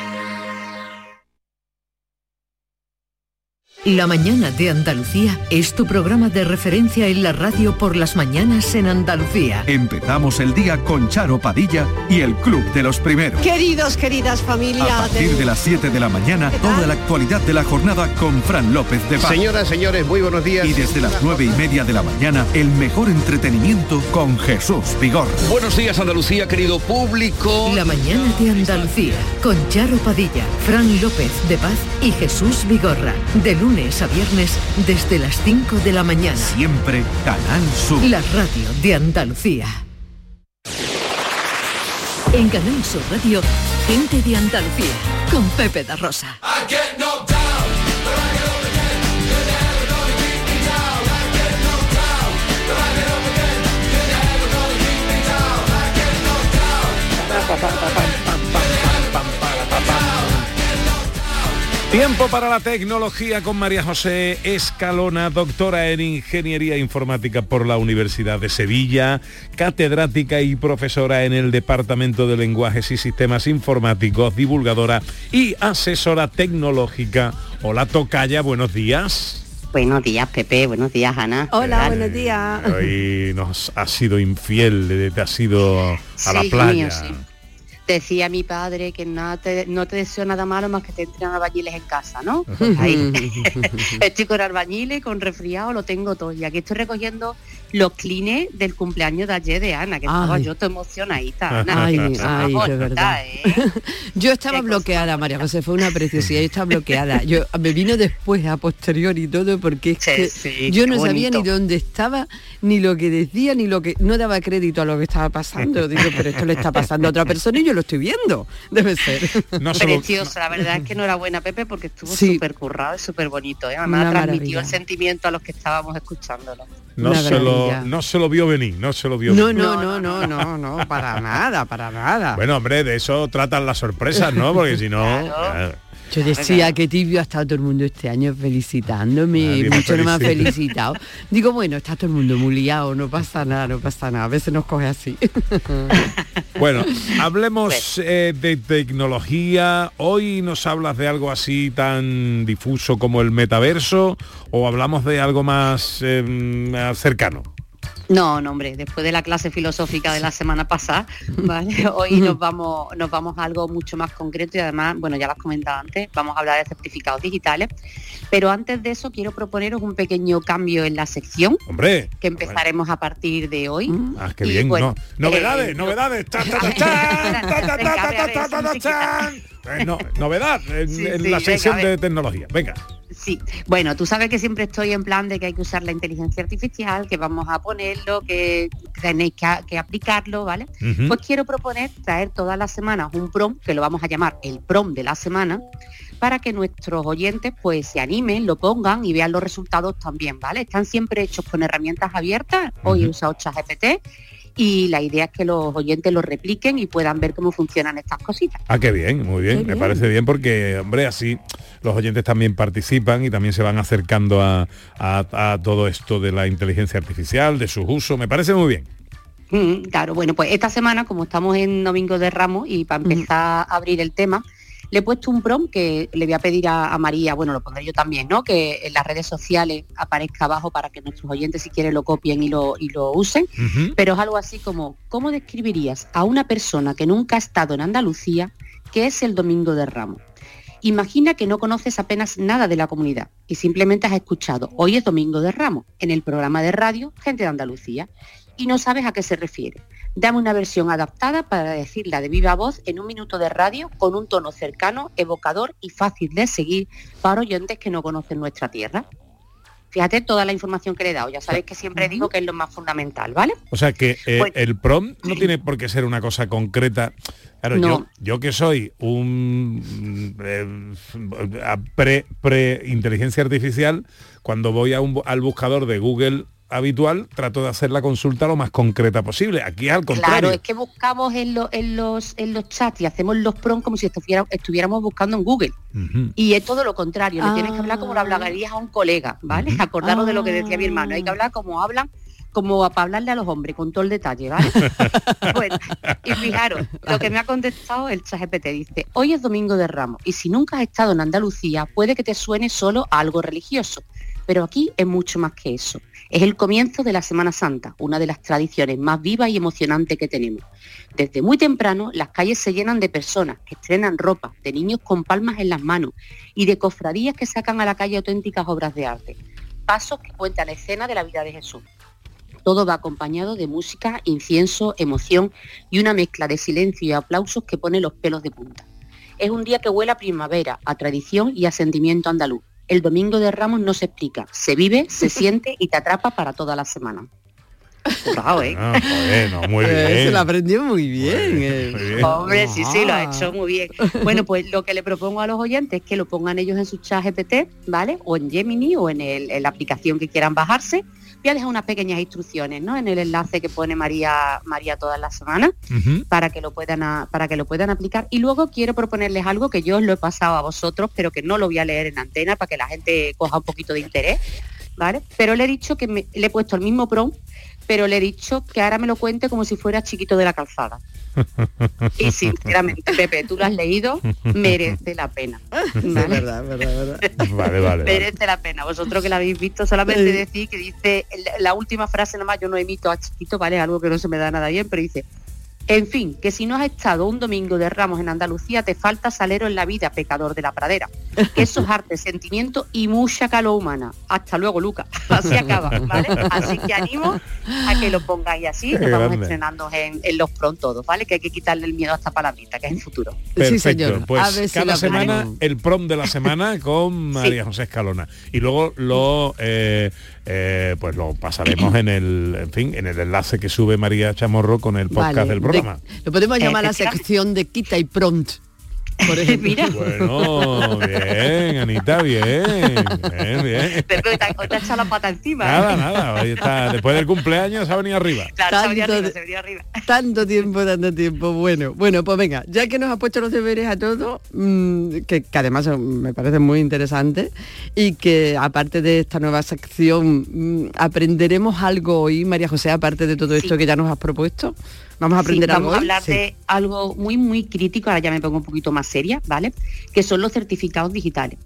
La mañana de Andalucía es tu programa de referencia en la radio por las mañanas en Andalucía. Empezamos el día con Charo Padilla y el Club de los Primeros. Queridos, queridas familias. A partir de las siete de la mañana, toda la actualidad de la jornada con Fran López de Paz. Señoras, señores, muy buenos días. Y desde las nueve y media de la mañana, el mejor entretenimiento con Jesús Vigorra. Buenos días, Andalucía, querido público. La mañana de Andalucía con Charo Padilla, Fran López de Paz y Jesús Vigorra. De lunes a viernes desde las cinco de la mañana. Siempre Canal Sur. La radio de Andalucía. En Canal Sur Radio, Gente de Andalucía, con Pepe da Rosa. Tiempo para la tecnología con María José Escalona, doctora en Ingeniería Informática por la Universidad de Sevilla, catedrática y profesora en el Departamento de Lenguajes y Sistemas Informáticos, divulgadora y asesora tecnológica. Hola, tocaya, buenos días. Buenos días, Pepe, buenos días, Ana. Hola, buenos días. Hoy nos has sido infiel, te has ido a sí, la playa. Mío, sí. Decía mi padre que no te, no te deseo nada malo más que te entren albañiles en casa, ¿no? Pues ahí estoy con albañiles, con resfriado, lo tengo todo. Y aquí estoy recogiendo los clines del cumpleaños de ayer de Ana, que ay. Estaba yo toda emocionadita. Ana, ay, ay, ay, de verdad. ¿Eh? Yo estaba bloqueada, María José, fue una preciosidad, yo estaba bloqueada. Yo me vino después, a posteriori y todo, porque es que sí, sí, yo no sabía bonito. Ni dónde estaba, ni lo que decía, ni lo que... No daba crédito a lo que estaba pasando. Digo, pero esto le está pasando a otra persona y yo lo estoy viendo, debe ser. No precioso, solo... la verdad es que enhorabuena, Pepe, porque estuvo súper sí. currado y súper bonito, ¿eh? Además una transmitió maravilla. El sentimiento a los que estábamos escuchándolo. No se, lo, no se lo vio venir, no se lo vio no, venir. No, no, no, no, no, no, para nada, para nada. Bueno, hombre, de eso tratan las sorpresas, ¿no? Porque si no... Claro. Yo decía que tibio ha estado todo el mundo este año felicitándome, Nadie me mucho no me ha felicita. felicitado. Digo, bueno, está todo el mundo muy liado, no pasa nada, no pasa nada, a veces nos coge así. Bueno, hablemos eh, de tecnología. Hoy nos hablas de algo así tan difuso como el metaverso, o hablamos de algo más eh, cercano. No, no, hombre, después de la clase filosófica de la semana pasada, ¿vale? Hoy nos vamos, nos vamos a algo mucho más concreto y además, bueno, ya lo has comentado antes, vamos a hablar de certificados digitales, pero antes de eso quiero proponeros un pequeño cambio en la sección. Hombre, que empezaremos a partir de hoy. Ah, qué Y, bien, bueno, no. Novedades, eh, novedades. Ta, ta, ta, chan, ta, ta, ta, ta, ta, ta, ta, chan. Eh, no, novedad en, Sí, en sí, la venga, sección a ver. de tecnología. Venga. Sí, bueno, tú sabes que siempre estoy en plan de que hay que usar la inteligencia artificial, que vamos a ponerlo, que tenéis que, que aplicarlo, ¿vale? Ujú. Pues quiero proponer traer todas las semanas un prompt, que lo vamos a llamar el prompt de la semana, para que nuestros oyentes pues se animen, lo pongan y vean los resultados también, ¿vale? Están siempre hechos con herramientas abiertas. Hoy he usado ChatGPT y la idea es que los oyentes lo repliquen y puedan ver cómo funcionan estas cositas. Ah, qué bien, muy bien. Qué Me bien. parece bien porque, hombre, así los oyentes también participan y también se van acercando a, a- a todo esto de la inteligencia artificial, de su uso. Me parece muy bien. Mm, claro, bueno, pues esta semana, como estamos en Domingo de Ramos y para empezar a abrir el tema, le he puesto un prompt que le voy a pedir a, a María, bueno, lo pondré yo también, ¿no? Que en las redes sociales aparezca abajo para que nuestros oyentes, si quieren, lo copien y lo, y lo usen. Pero es algo así como, ¿cómo describirías a una persona que nunca ha estado en Andalucía qué es el Domingo de Ramos? Imagina que no conoces apenas nada de la comunidad y simplemente has escuchado Hoy es Domingo de Ramos en el programa de radio Gente de Andalucía y no sabes a qué se refiere. Dame una versión adaptada para decirla de viva voz en un minuto de radio con un tono cercano, evocador y fácil de seguir para oyentes que no conocen nuestra tierra. Fíjate toda la información que le he dado, ya sabéis que siempre digo que es lo más fundamental, ¿vale? O sea que eh, Bueno. el prompt no tiene por qué ser una cosa concreta. Claro, yo, No. yo que soy un eh, pre, pre inteligencia artificial, cuando voy a un, bu- al buscador de Google habitual, trato de hacer la consulta lo más concreta posible. Aquí al contrario. Claro, es que buscamos en, lo- en los, en los chats y hacemos los prompts como si estuviera- estuviéramos buscando en Google. Ujú. Y es todo lo contrario, le tienes que hablar Ah. como lo hablarías a un colega, ¿vale? Acordaros de lo que decía mi hermano, hay que hablar como hablan, como para hablarle a los hombres, con todo el detalle, ¿vale? Bueno, y fijaros, lo que me ha contestado el ChatGPT dice, hoy es Domingo de Ramos, y si nunca has estado en Andalucía, puede que te suene solo a algo religioso, pero aquí es mucho más que eso. Es el comienzo de la Semana Santa, una de las tradiciones más vivas y emocionantes que tenemos. Desde muy temprano, las calles se llenan de personas que estrenan ropa, de niños con palmas en las manos y de cofradías que sacan a la calle auténticas obras de arte. Pasos que cuentan la escena de la vida de Jesús. Todo va acompañado de música, incienso, emoción y una mezcla de silencio y aplausos que pone los pelos de punta. Es un día que huele a primavera, a tradición y a sentimiento andaluz. El Domingo de Ramos no se explica, se vive, se siente y te atrapa para toda la semana. Currao, ¿eh? Ah, bueno, muy Eh, bien. se lo aprendió muy bien. eh. Muy bien. Hombre, sí, sí, lo ha Ah. hecho muy bien. Bueno, pues lo que le propongo a los oyentes es que lo pongan ellos en su chat G P T, ¿vale? O en Gemini o en, el- en la aplicación que quieran bajarse. Voy a dejar unas pequeñas instrucciones, ¿no? En el enlace que pone María María todas las semanas para que lo puedan a- para que lo puedan aplicar. Y luego quiero proponerles algo que yo os lo he pasado a vosotros, pero que no lo voy a leer en antena para que la gente coja un poquito de interés, ¿vale? Pero le he dicho que me- le he puesto el mismo prompt, pero le he dicho que ahora me lo cuente como si fuera Chiquito de la Calzada. Y sinceramente, Pepe, tú lo has leído, merece la pena. Sí, ¿vale? verdad, verdad, verdad. Vale, vale, vale. Merece la pena. Vosotros que la habéis visto, solamente Sí. decir que dice, la- la última frase nomás, yo no imito a Chiquito, ¿vale? Algo que no se me da nada bien, pero dice, en fin, que si no has estado un domingo de Ramos en Andalucía, te falta salero en la vida, pecador de la pradera. Que eso es arte, sentimiento y mucha calor humana. Hasta luego, Lucas. Así acaba, ¿vale? Así que animo a que lo pongáis así, Qué nos vamos grande. estrenando en, en los pronto todos, ¿vale? Que hay que quitarle el miedo a esta palabrita, que es en futuro. Perfecto, señor. A pues ver si cada lo semana aprendemos. el prom de la semana con María José Escalona y luego lo eh, eh, pues lo pasaremos en el en fin en el enlace que sube María Chamorro con el podcast Vale, del programa. de- lo podemos llamar la Efectivamente. sección de quita y prompt. por ejemplo. Mira. Bueno, bien, Anita, bien, bien, bien. Pero te, te ha echado la pata encima. Nada, nada, hoy está, después del cumpleaños se ha venido arriba. Claro, se ha venido Tanto arriba, de- se ha venido arriba. Tanto tiempo, tanto tiempo. Bueno, bueno, pues venga, ya que nos ha puesto los deberes a todos, mmm, que, que además son- me parece muy interesante, y que aparte de esta nueva sección mmm, aprenderemos algo hoy, María José, aparte de todo esto Sí. que ya nos has propuesto. Vamos a aprender Sí, algo vamos a hoy? hablar Sí. de algo muy, muy crítico, ahora ya me pongo un poquito más seria, ¿vale? Que son los certificados digitales.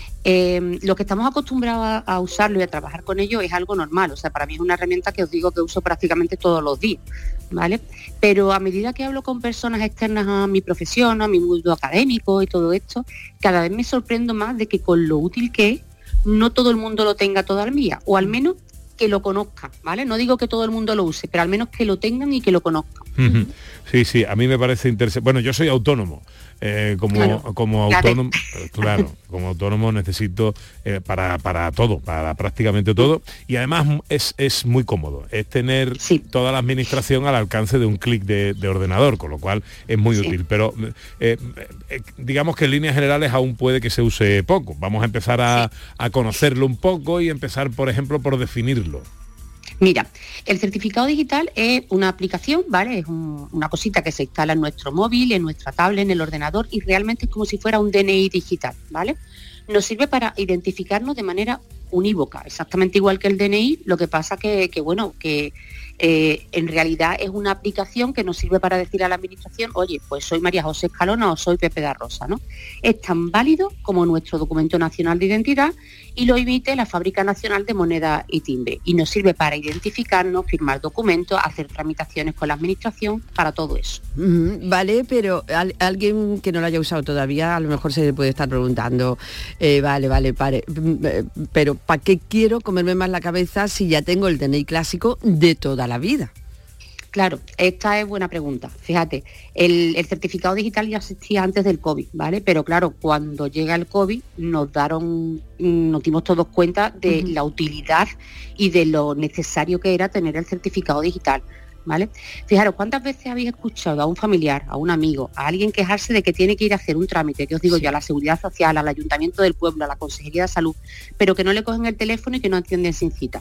Eh, lo que estamos acostumbrados a, a usarlo y a trabajar con ello es algo normal, o sea, para mí es una herramienta que os digo que uso prácticamente todos los días, ¿vale? Pero a medida que hablo con personas externas a mi profesión, a mi mundo académico y todo esto, cada vez me sorprendo más de que con lo útil que es, no todo el mundo lo tenga todo al día, o al menos que lo conozcan, ¿vale? No digo que todo el mundo lo use, pero al menos que lo tengan y que lo conozcan. Ujú. Sí, sí, a mí me parece interesante. Bueno, yo soy autónomo. eh, como Claro. como Claro. autónomo, eh, claro, como autónomo necesito eh, para, para todo, para prácticamente todo. Y además es, es muy cómodo. Es tener toda la administración al alcance de un clic de, de ordenador, con lo cual es muy Sí. útil. Pero eh, eh, digamos que en líneas generales aún puede que se use poco. Vamos a empezar a, a conocerlo un poco y empezar, por ejemplo, por definirlo. Mira, el certificado digital es una aplicación, ¿vale? Es un- una cosita que se instala en nuestro móvil, en nuestra tablet, en el ordenador y realmente es como si fuera un D N I digital, ¿vale? Nos sirve para identificarnos de manera unívoca, exactamente igual que el D N I, lo que pasa que, que bueno, que eh, en realidad es una aplicación que nos sirve para decir a la administración, oye, pues soy María José Escalona o soy Pepe da Rosa, ¿no? Es tan válido como nuestro documento nacional de identidad y lo emite la Fábrica Nacional de Moneda y Timbre y nos sirve para identificarnos, firmar documentos, hacer tramitaciones con la administración, para todo eso. Mm, Vale, pero al- alguien que no lo haya usado todavía a lo mejor se puede estar preguntando, eh, vale, vale, pare, mm, eh, pero ¿para qué quiero comerme más la cabeza si ya tengo el D N I clásico de toda la vida? Claro, esta es buena pregunta. Fíjate, el, el certificado digital ya existía antes del COVID, ¿vale? Pero claro, cuando llega el COVID nos daron, nos dimos todos cuenta de Ujú. la utilidad y de lo necesario que era tener el certificado digital, ¿vale? Fijaros, ¿cuántas veces habéis escuchado a un familiar, a un amigo, a alguien quejarse de que tiene que ir a hacer un trámite, que os digo yo, a la Seguridad Social, al Ayuntamiento del Pueblo, a la Consejería de Salud, pero que no le cogen el teléfono y que no atienden sin cita?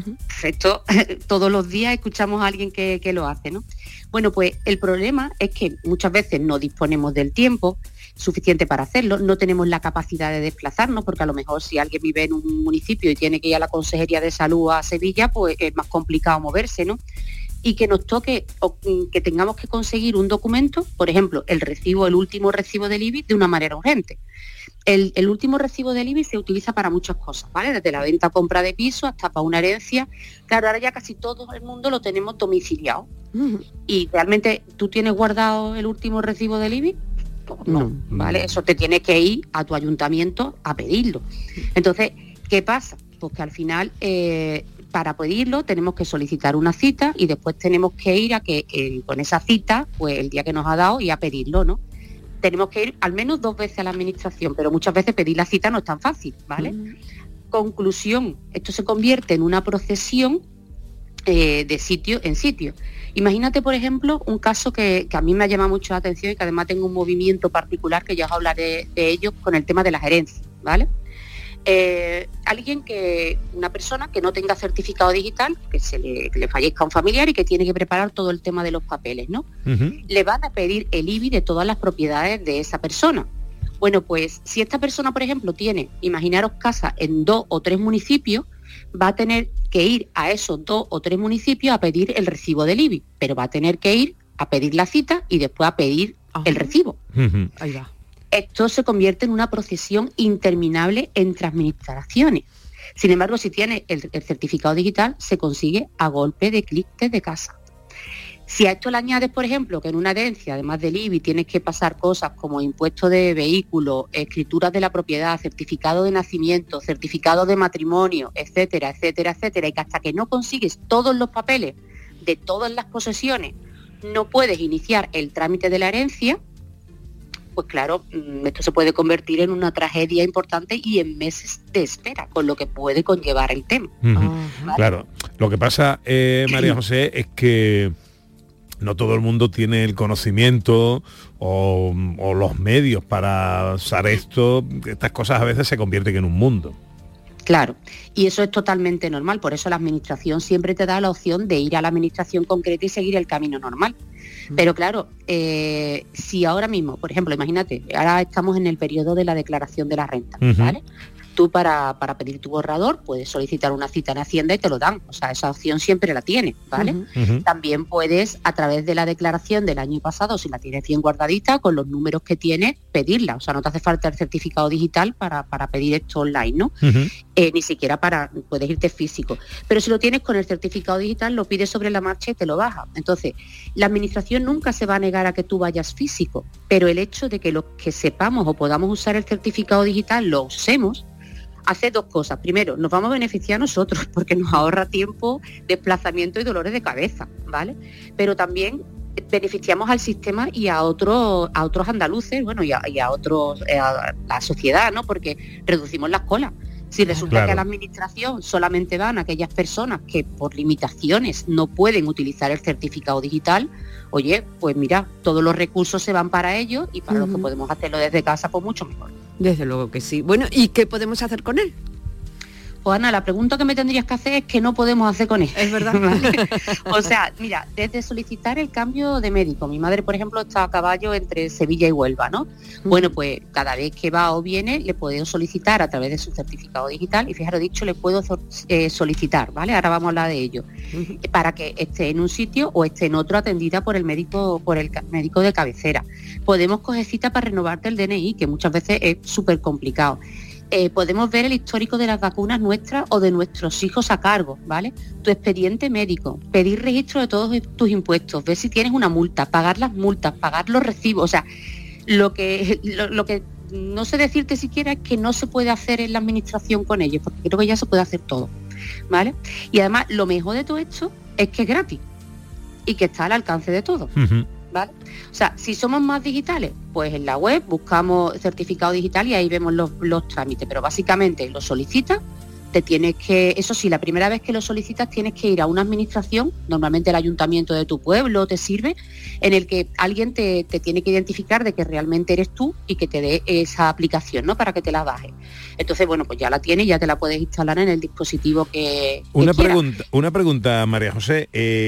Esto todos los días escuchamos a alguien que, que lo hace, ¿no? Bueno, pues el problema es que muchas veces no disponemos del tiempo suficiente para hacerlo, no tenemos la capacidad de desplazarnos, porque a lo mejor si alguien vive en un municipio y tiene que ir a la Consejería de Salud a Sevilla, pues es más complicado moverse, ¿no? Y que nos toque o que tengamos que conseguir un documento, por ejemplo, el recibo, el último recibo del I B I de una manera urgente. El, el último recibo del I B I se utiliza para muchas cosas, ¿vale? Desde la venta compra de piso hasta para una herencia. Claro, ahora ya casi todo el mundo lo tenemos domiciliado. Y realmente, ¿tú tienes guardado el último recibo del I B I? Pues no, ¿vale? Eso te tienes que ir a tu ayuntamiento a pedirlo. Entonces, ¿qué pasa? Pues que al final, eh, para pedirlo tenemos que solicitar una cita y después tenemos que ir a que eh, con esa cita, pues el día que nos ha dado y a pedirlo, ¿no? Tenemos que ir al menos dos veces a la administración, pero muchas veces pedir la cita no es tan fácil, ¿vale? Mm. Conclusión, esto se convierte en una procesión eh, de sitio en sitio. Imagínate, por ejemplo, un caso que, que a mí me ha llamado mucho la atención y que además tengo un movimiento particular que ya os hablaré de ello con el tema de las herencias, ¿vale? Eh, alguien que, una persona que no tenga certificado digital, que se le, que le fallezca un familiar y que tiene que preparar todo el tema de los papeles, ¿no? Uh-huh. Le van a pedir el I B I de todas las propiedades de esa persona. Bueno, pues si esta persona, por ejemplo, tiene, imaginaros casa en dos o tres municipios, va a tener que ir a esos dos o tres municipios a pedir el recibo del I B I, pero va a tener que ir a pedir la cita y después a pedir uh-huh. el recibo. Uh-huh. Ahí va. Esto se convierte en una procesión interminable entre administraciones. Sin embargo, si tiene el, el certificado digital, se consigue a golpe de clic desde casa. Si a esto le añades, por ejemplo, que en una herencia, además del I B I, tienes que pasar cosas como impuesto de vehículo, escrituras de la propiedad, certificado de nacimiento, certificado de matrimonio, etcétera, etcétera, etcétera, y que hasta que no consigues todos los papeles de todas las posesiones, no puedes iniciar el trámite de la herencia, pues claro, esto se puede convertir en una tragedia importante y en meses de espera, con lo que puede conllevar el tema. Uh-huh. ¿Vale? Claro, lo que pasa, eh, María José, es que no todo el mundo tiene el conocimiento o, o los medios para usar esto. Estas cosas a veces se convierten en un mundo. Claro, y eso es totalmente normal, por eso la administración siempre te da la opción de ir a la administración concreta y seguir el camino normal. Pero claro, eh, si ahora mismo, por ejemplo, imagínate, ahora estamos en el periodo de la declaración de la renta, uh-huh. ¿vale? Tú para, para pedir tu borrador puedes solicitar una cita en Hacienda y te lo dan, o sea, esa opción siempre la tienes, ¿vale? Uh-huh. También puedes, a través de la declaración del año pasado, si la tienes bien guardadita, con los números que tienes, pedirla, o sea, no te hace falta el certificado digital para, para pedir esto online, ¿no? Uh-huh. Eh, ni siquiera para, puedes irte físico, pero si lo tienes con el certificado digital, lo pides sobre la marcha y te lo baja. Entonces, la administración nunca se va a negar a que tú vayas físico, pero el hecho de que los que sepamos o podamos usar el certificado digital lo usemos, hace dos cosas. Primero, nos vamos a beneficiar nosotros porque nos ahorra tiempo, desplazamiento y dolores de cabeza, ¿vale? Pero también beneficiamos al sistema y a otros a otros andaluces, bueno, y a, y a otros eh, a la sociedad, ¿no? Porque reducimos las colas. Si resulta claro. que a la administración solamente van aquellas personas que por limitaciones no pueden utilizar el certificado digital, oye, pues mira, todos los recursos se van para ellos y para uh-huh. los que podemos hacerlo desde casa, pues mucho mejor. Desde luego que sí. Bueno, ¿y qué podemos hacer con él? Pues Ana, la pregunta que me tendrías que hacer es qué no podemos hacer con él. Es verdad. ¿Vale? O sea, mira, desde solicitar el cambio de médico. Mi madre, por ejemplo, está a caballo entre Sevilla y Huelva, ¿no? Uh-huh. Bueno, pues cada vez que va o viene, le puedo solicitar a través de su certificado digital, y fijaros dicho, le puedo eh, solicitar, ¿vale? Ahora vamos a hablar de ello. Uh-huh. Para que esté en un sitio o esté en otro atendida por el médico, por el médico de cabecera. Podemos coger cita para renovarte el D N I, que muchas veces es súper complicado. Eh, podemos ver el histórico de las vacunas nuestras o de nuestros hijos a cargo, ¿vale? Tu expediente médico, pedir registro de todos tus impuestos, ver si tienes una multa, pagar las multas, pagar los recibos, o sea, lo que, lo, lo que no sé decirte siquiera es que no se puede hacer en la administración con ellos, porque creo que ya se puede hacer todo, ¿vale? Y además, lo mejor de todo esto es que es gratis y que está al alcance de todos. Uh-huh. ¿Vale? O sea, si somos más digitales, pues en la web buscamos certificado digital y ahí vemos los, los trámites, pero básicamente lo solicitas, te tienes que, eso sí, la primera vez que lo solicitas tienes que ir a una administración, normalmente el ayuntamiento de tu pueblo te sirve, en el que alguien te, te tiene que identificar de que realmente eres tú y que te dé esa aplicación, ¿no? Para que te la bajes. Entonces, bueno, pues ya la tienes, ya te la puedes instalar en el dispositivo que, que una quieras. pregunta, una pregunta, María José.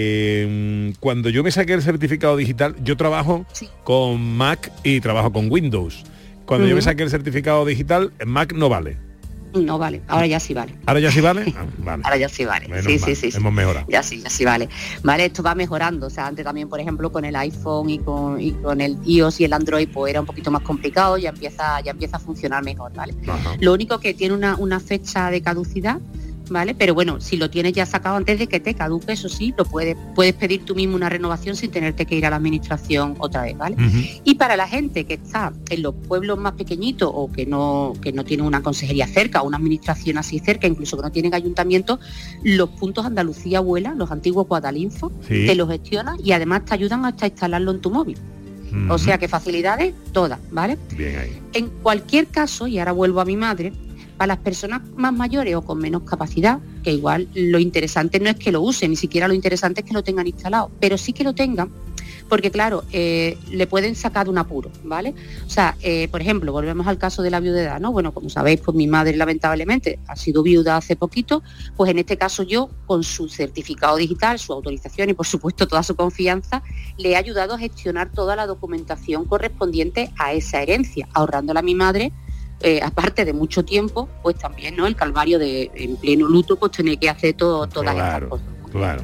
Eh, cuando yo me saqué el certificado digital, yo trabajo sí. con Mac y trabajo con Windows. Cuando uh-huh. yo me saqué el certificado digital, Mac no vale. No vale, ahora ya sí vale. ¿Ahora ya sí vale? Ah, vale. Ahora ya sí vale. Menos sí, mal. sí, sí. Hemos mejorado. Ya sí, ya sí vale. Vale, esto va mejorando. O sea, antes también, por ejemplo, con el iPhone y con, y con el iOS y el Android, pues era un poquito más complicado, ya empieza, ya empieza a funcionar mejor, ¿vale? Ajá. Lo único que tiene una, una fecha de caducidad, ¿vale? Pero bueno, si lo tienes ya sacado antes de que te caduque, eso sí, lo puedes, puedes pedir tú mismo una renovación sin tenerte que ir a la administración otra vez, ¿vale? Uh-huh. Y para la gente que está en los pueblos más pequeñitos o que no, que no tienen una consejería cerca o una administración así cerca, incluso que no tienen ayuntamiento, los puntos Andalucía Vuela, los antiguos Guadalinfo, sí. te los gestionan y además te ayudan hasta instalarlo en tu móvil. Uh-huh. O sea que facilidades todas, ¿vale? Bien ahí. En cualquier caso, y ahora vuelvo a mi madre, para las personas más mayores o con menos capacidad, que igual lo interesante no es que lo usen, ni siquiera lo interesante es que lo tengan instalado, pero sí que lo tengan, porque claro, eh, le pueden sacar un apuro, ¿vale? O sea, eh, por ejemplo, volvemos al caso de la viudedad, ¿no? Bueno, como sabéis, pues mi madre lamentablemente ha sido viuda hace poquito, pues en este caso yo, con su certificado digital, su autorización y por supuesto toda su confianza, le he ayudado a gestionar toda la documentación correspondiente a esa herencia, ahorrándole a mi madre, Eh, aparte de mucho tiempo, pues también, ¿no? El calvario de en pleno luto, pues tener que hacer todo, todas claro, estas cosas. Claro.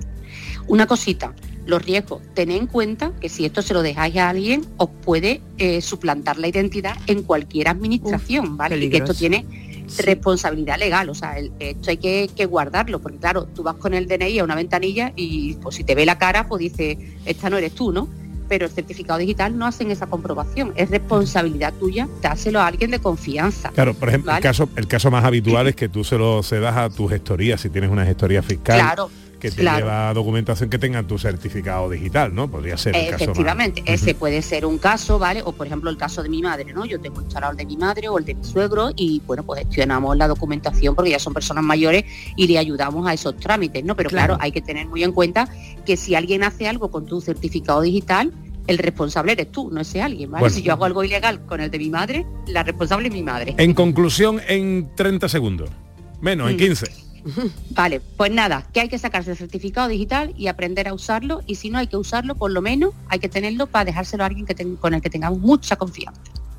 Una cosita, los riesgos. Tened en cuenta que si esto se lo dejáis a alguien, os puede eh, suplantar la identidad en cualquier administración, Uf, ¿vale? Peligroso. Y que esto tiene sí. responsabilidad legal, o sea, el, esto hay que, que guardarlo, porque claro, tú vas con el D N I a una ventanilla y pues si te ve la cara, pues dice, esta no eres tú, ¿no? Pero el certificado digital no hacen esa comprobación, es responsabilidad tuya dárselo a alguien de confianza. Claro, por ejemplo, ¿vale? el caso el caso más habitual es que tú se lo cedas a tu gestoría, si tienes una gestoría fiscal. Claro, que te Claro. lleva documentación que tenga tu certificado digital, ¿no? Podría ser el caso más- Efectivamente, ese Ujú. puede ser un caso, ¿vale? O por ejemplo el caso de mi madre, ¿no? Yo tengo instalado el de mi madre o el de mi suegro y bueno, pues gestionamos la documentación porque ya son personas mayores y le ayudamos a esos trámites, ¿no? Pero claro, Claro. hay que tener muy en cuenta que si alguien hace algo con tu certificado digital, el responsable eres tú, no ese alguien, ¿vale? Bueno. Si yo hago algo ilegal con el de mi madre, la responsable es mi madre. En conclusión, en treinta segundos. Menos, en Mm. quince. Vale, pues nada, que hay que sacarse el certificado digital y aprender a usarlo y si no hay que usarlo, por lo menos hay que tenerlo para dejárselo a alguien que ten- con el que tengamos mucha confianza.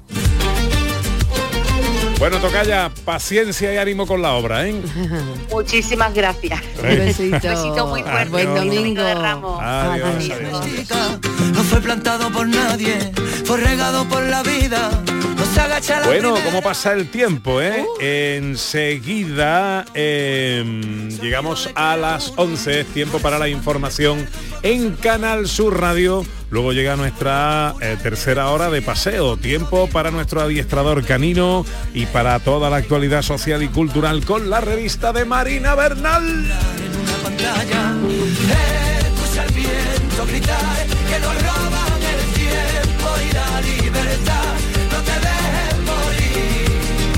Bueno, tocaya, paciencia y ánimo con la obra, ¿eh? Muchísimas gracias. Un besito. Un besito muy fuerte. Buen Feliz domingo. Domingo de Ramos. Adiós, Adiós. adiós. No fue plantado por nadie, fue regado por la vida. No se agacha la Bueno, primera. ¿cómo pasa el tiempo, eh? Enseguida eh, llegamos a las once, tiempo para la información en Canal Sur Radio. Luego llega nuestra eh, tercera hora de paseo, tiempo para nuestro adiestrador canino y para toda la actualidad social y cultural con la revista de Marina Bernal. Pantalla, escucha el viento gritar que nos roban el tiempo y la libertad. No te dejes morir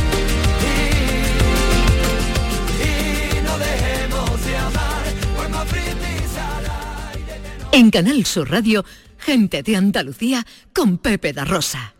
y, y no dejemos de amar por más brindis al aire. En Canal Sur Radio, Gente de Andalucía con Pepe da Rosa.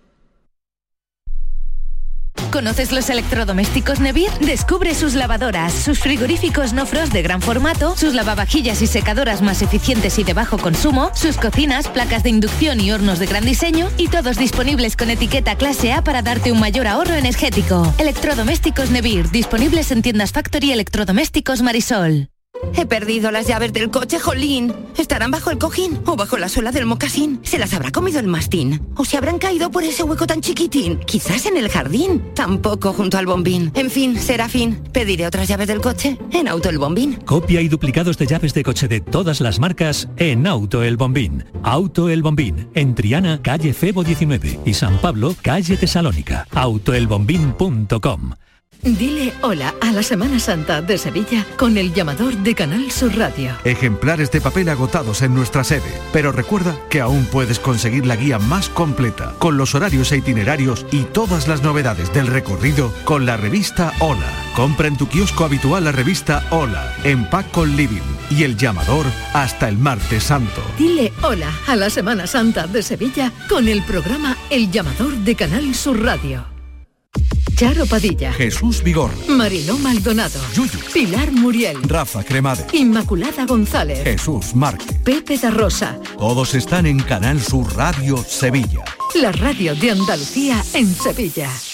¿Conoces los electrodomésticos Nevir? Descubre sus lavadoras, sus frigoríficos no frost de gran formato, sus lavavajillas y secadoras más eficientes y de bajo consumo, sus cocinas, placas de inducción y hornos de gran diseño y todos disponibles con etiqueta clase A para darte un mayor ahorro energético. Electrodomésticos Nevir, disponibles en tiendas Factory y Electrodomésticos Marisol. He perdido las llaves del coche, jolín. ¿Estarán bajo el cojín o bajo la suela del mocasín? ¿Se las habrá comido el mastín? ¿O se habrán caído por ese hueco tan chiquitín? Quizás en el jardín. Tampoco junto al bombín. En fin, será fin. Pediré otras llaves del coche en Auto El Bombín. Copia y duplicados de llaves de coche de todas las marcas en Auto El Bombín. Auto El Bombín, en Triana, calle Febo diecinueve y San Pablo, calle Tesalónica. auto el bombín punto com. Dile hola a la Semana Santa de Sevilla con el llamador de Canal Sur Radio. Ejemplares de papel agotados en nuestra sede, pero recuerda que aún puedes conseguir la guía más completa, con los horarios e itinerarios y todas las novedades del recorrido con la revista Hola. Compra en tu kiosco habitual la revista Hola, en pack con living y el llamador hasta el martes santo. Dile hola a la Semana Santa de Sevilla con el programa El llamador de Canal Sur Radio. Charo Padilla, Jesús Vigor, Mariló Maldonado, Pilar Muriel, Rafa Cremade, Inmaculada González, Jesús Márquez. Pepe da Rosa. Todos están en Canal Sur Radio Sevilla. La radio de Andalucía en Sevilla.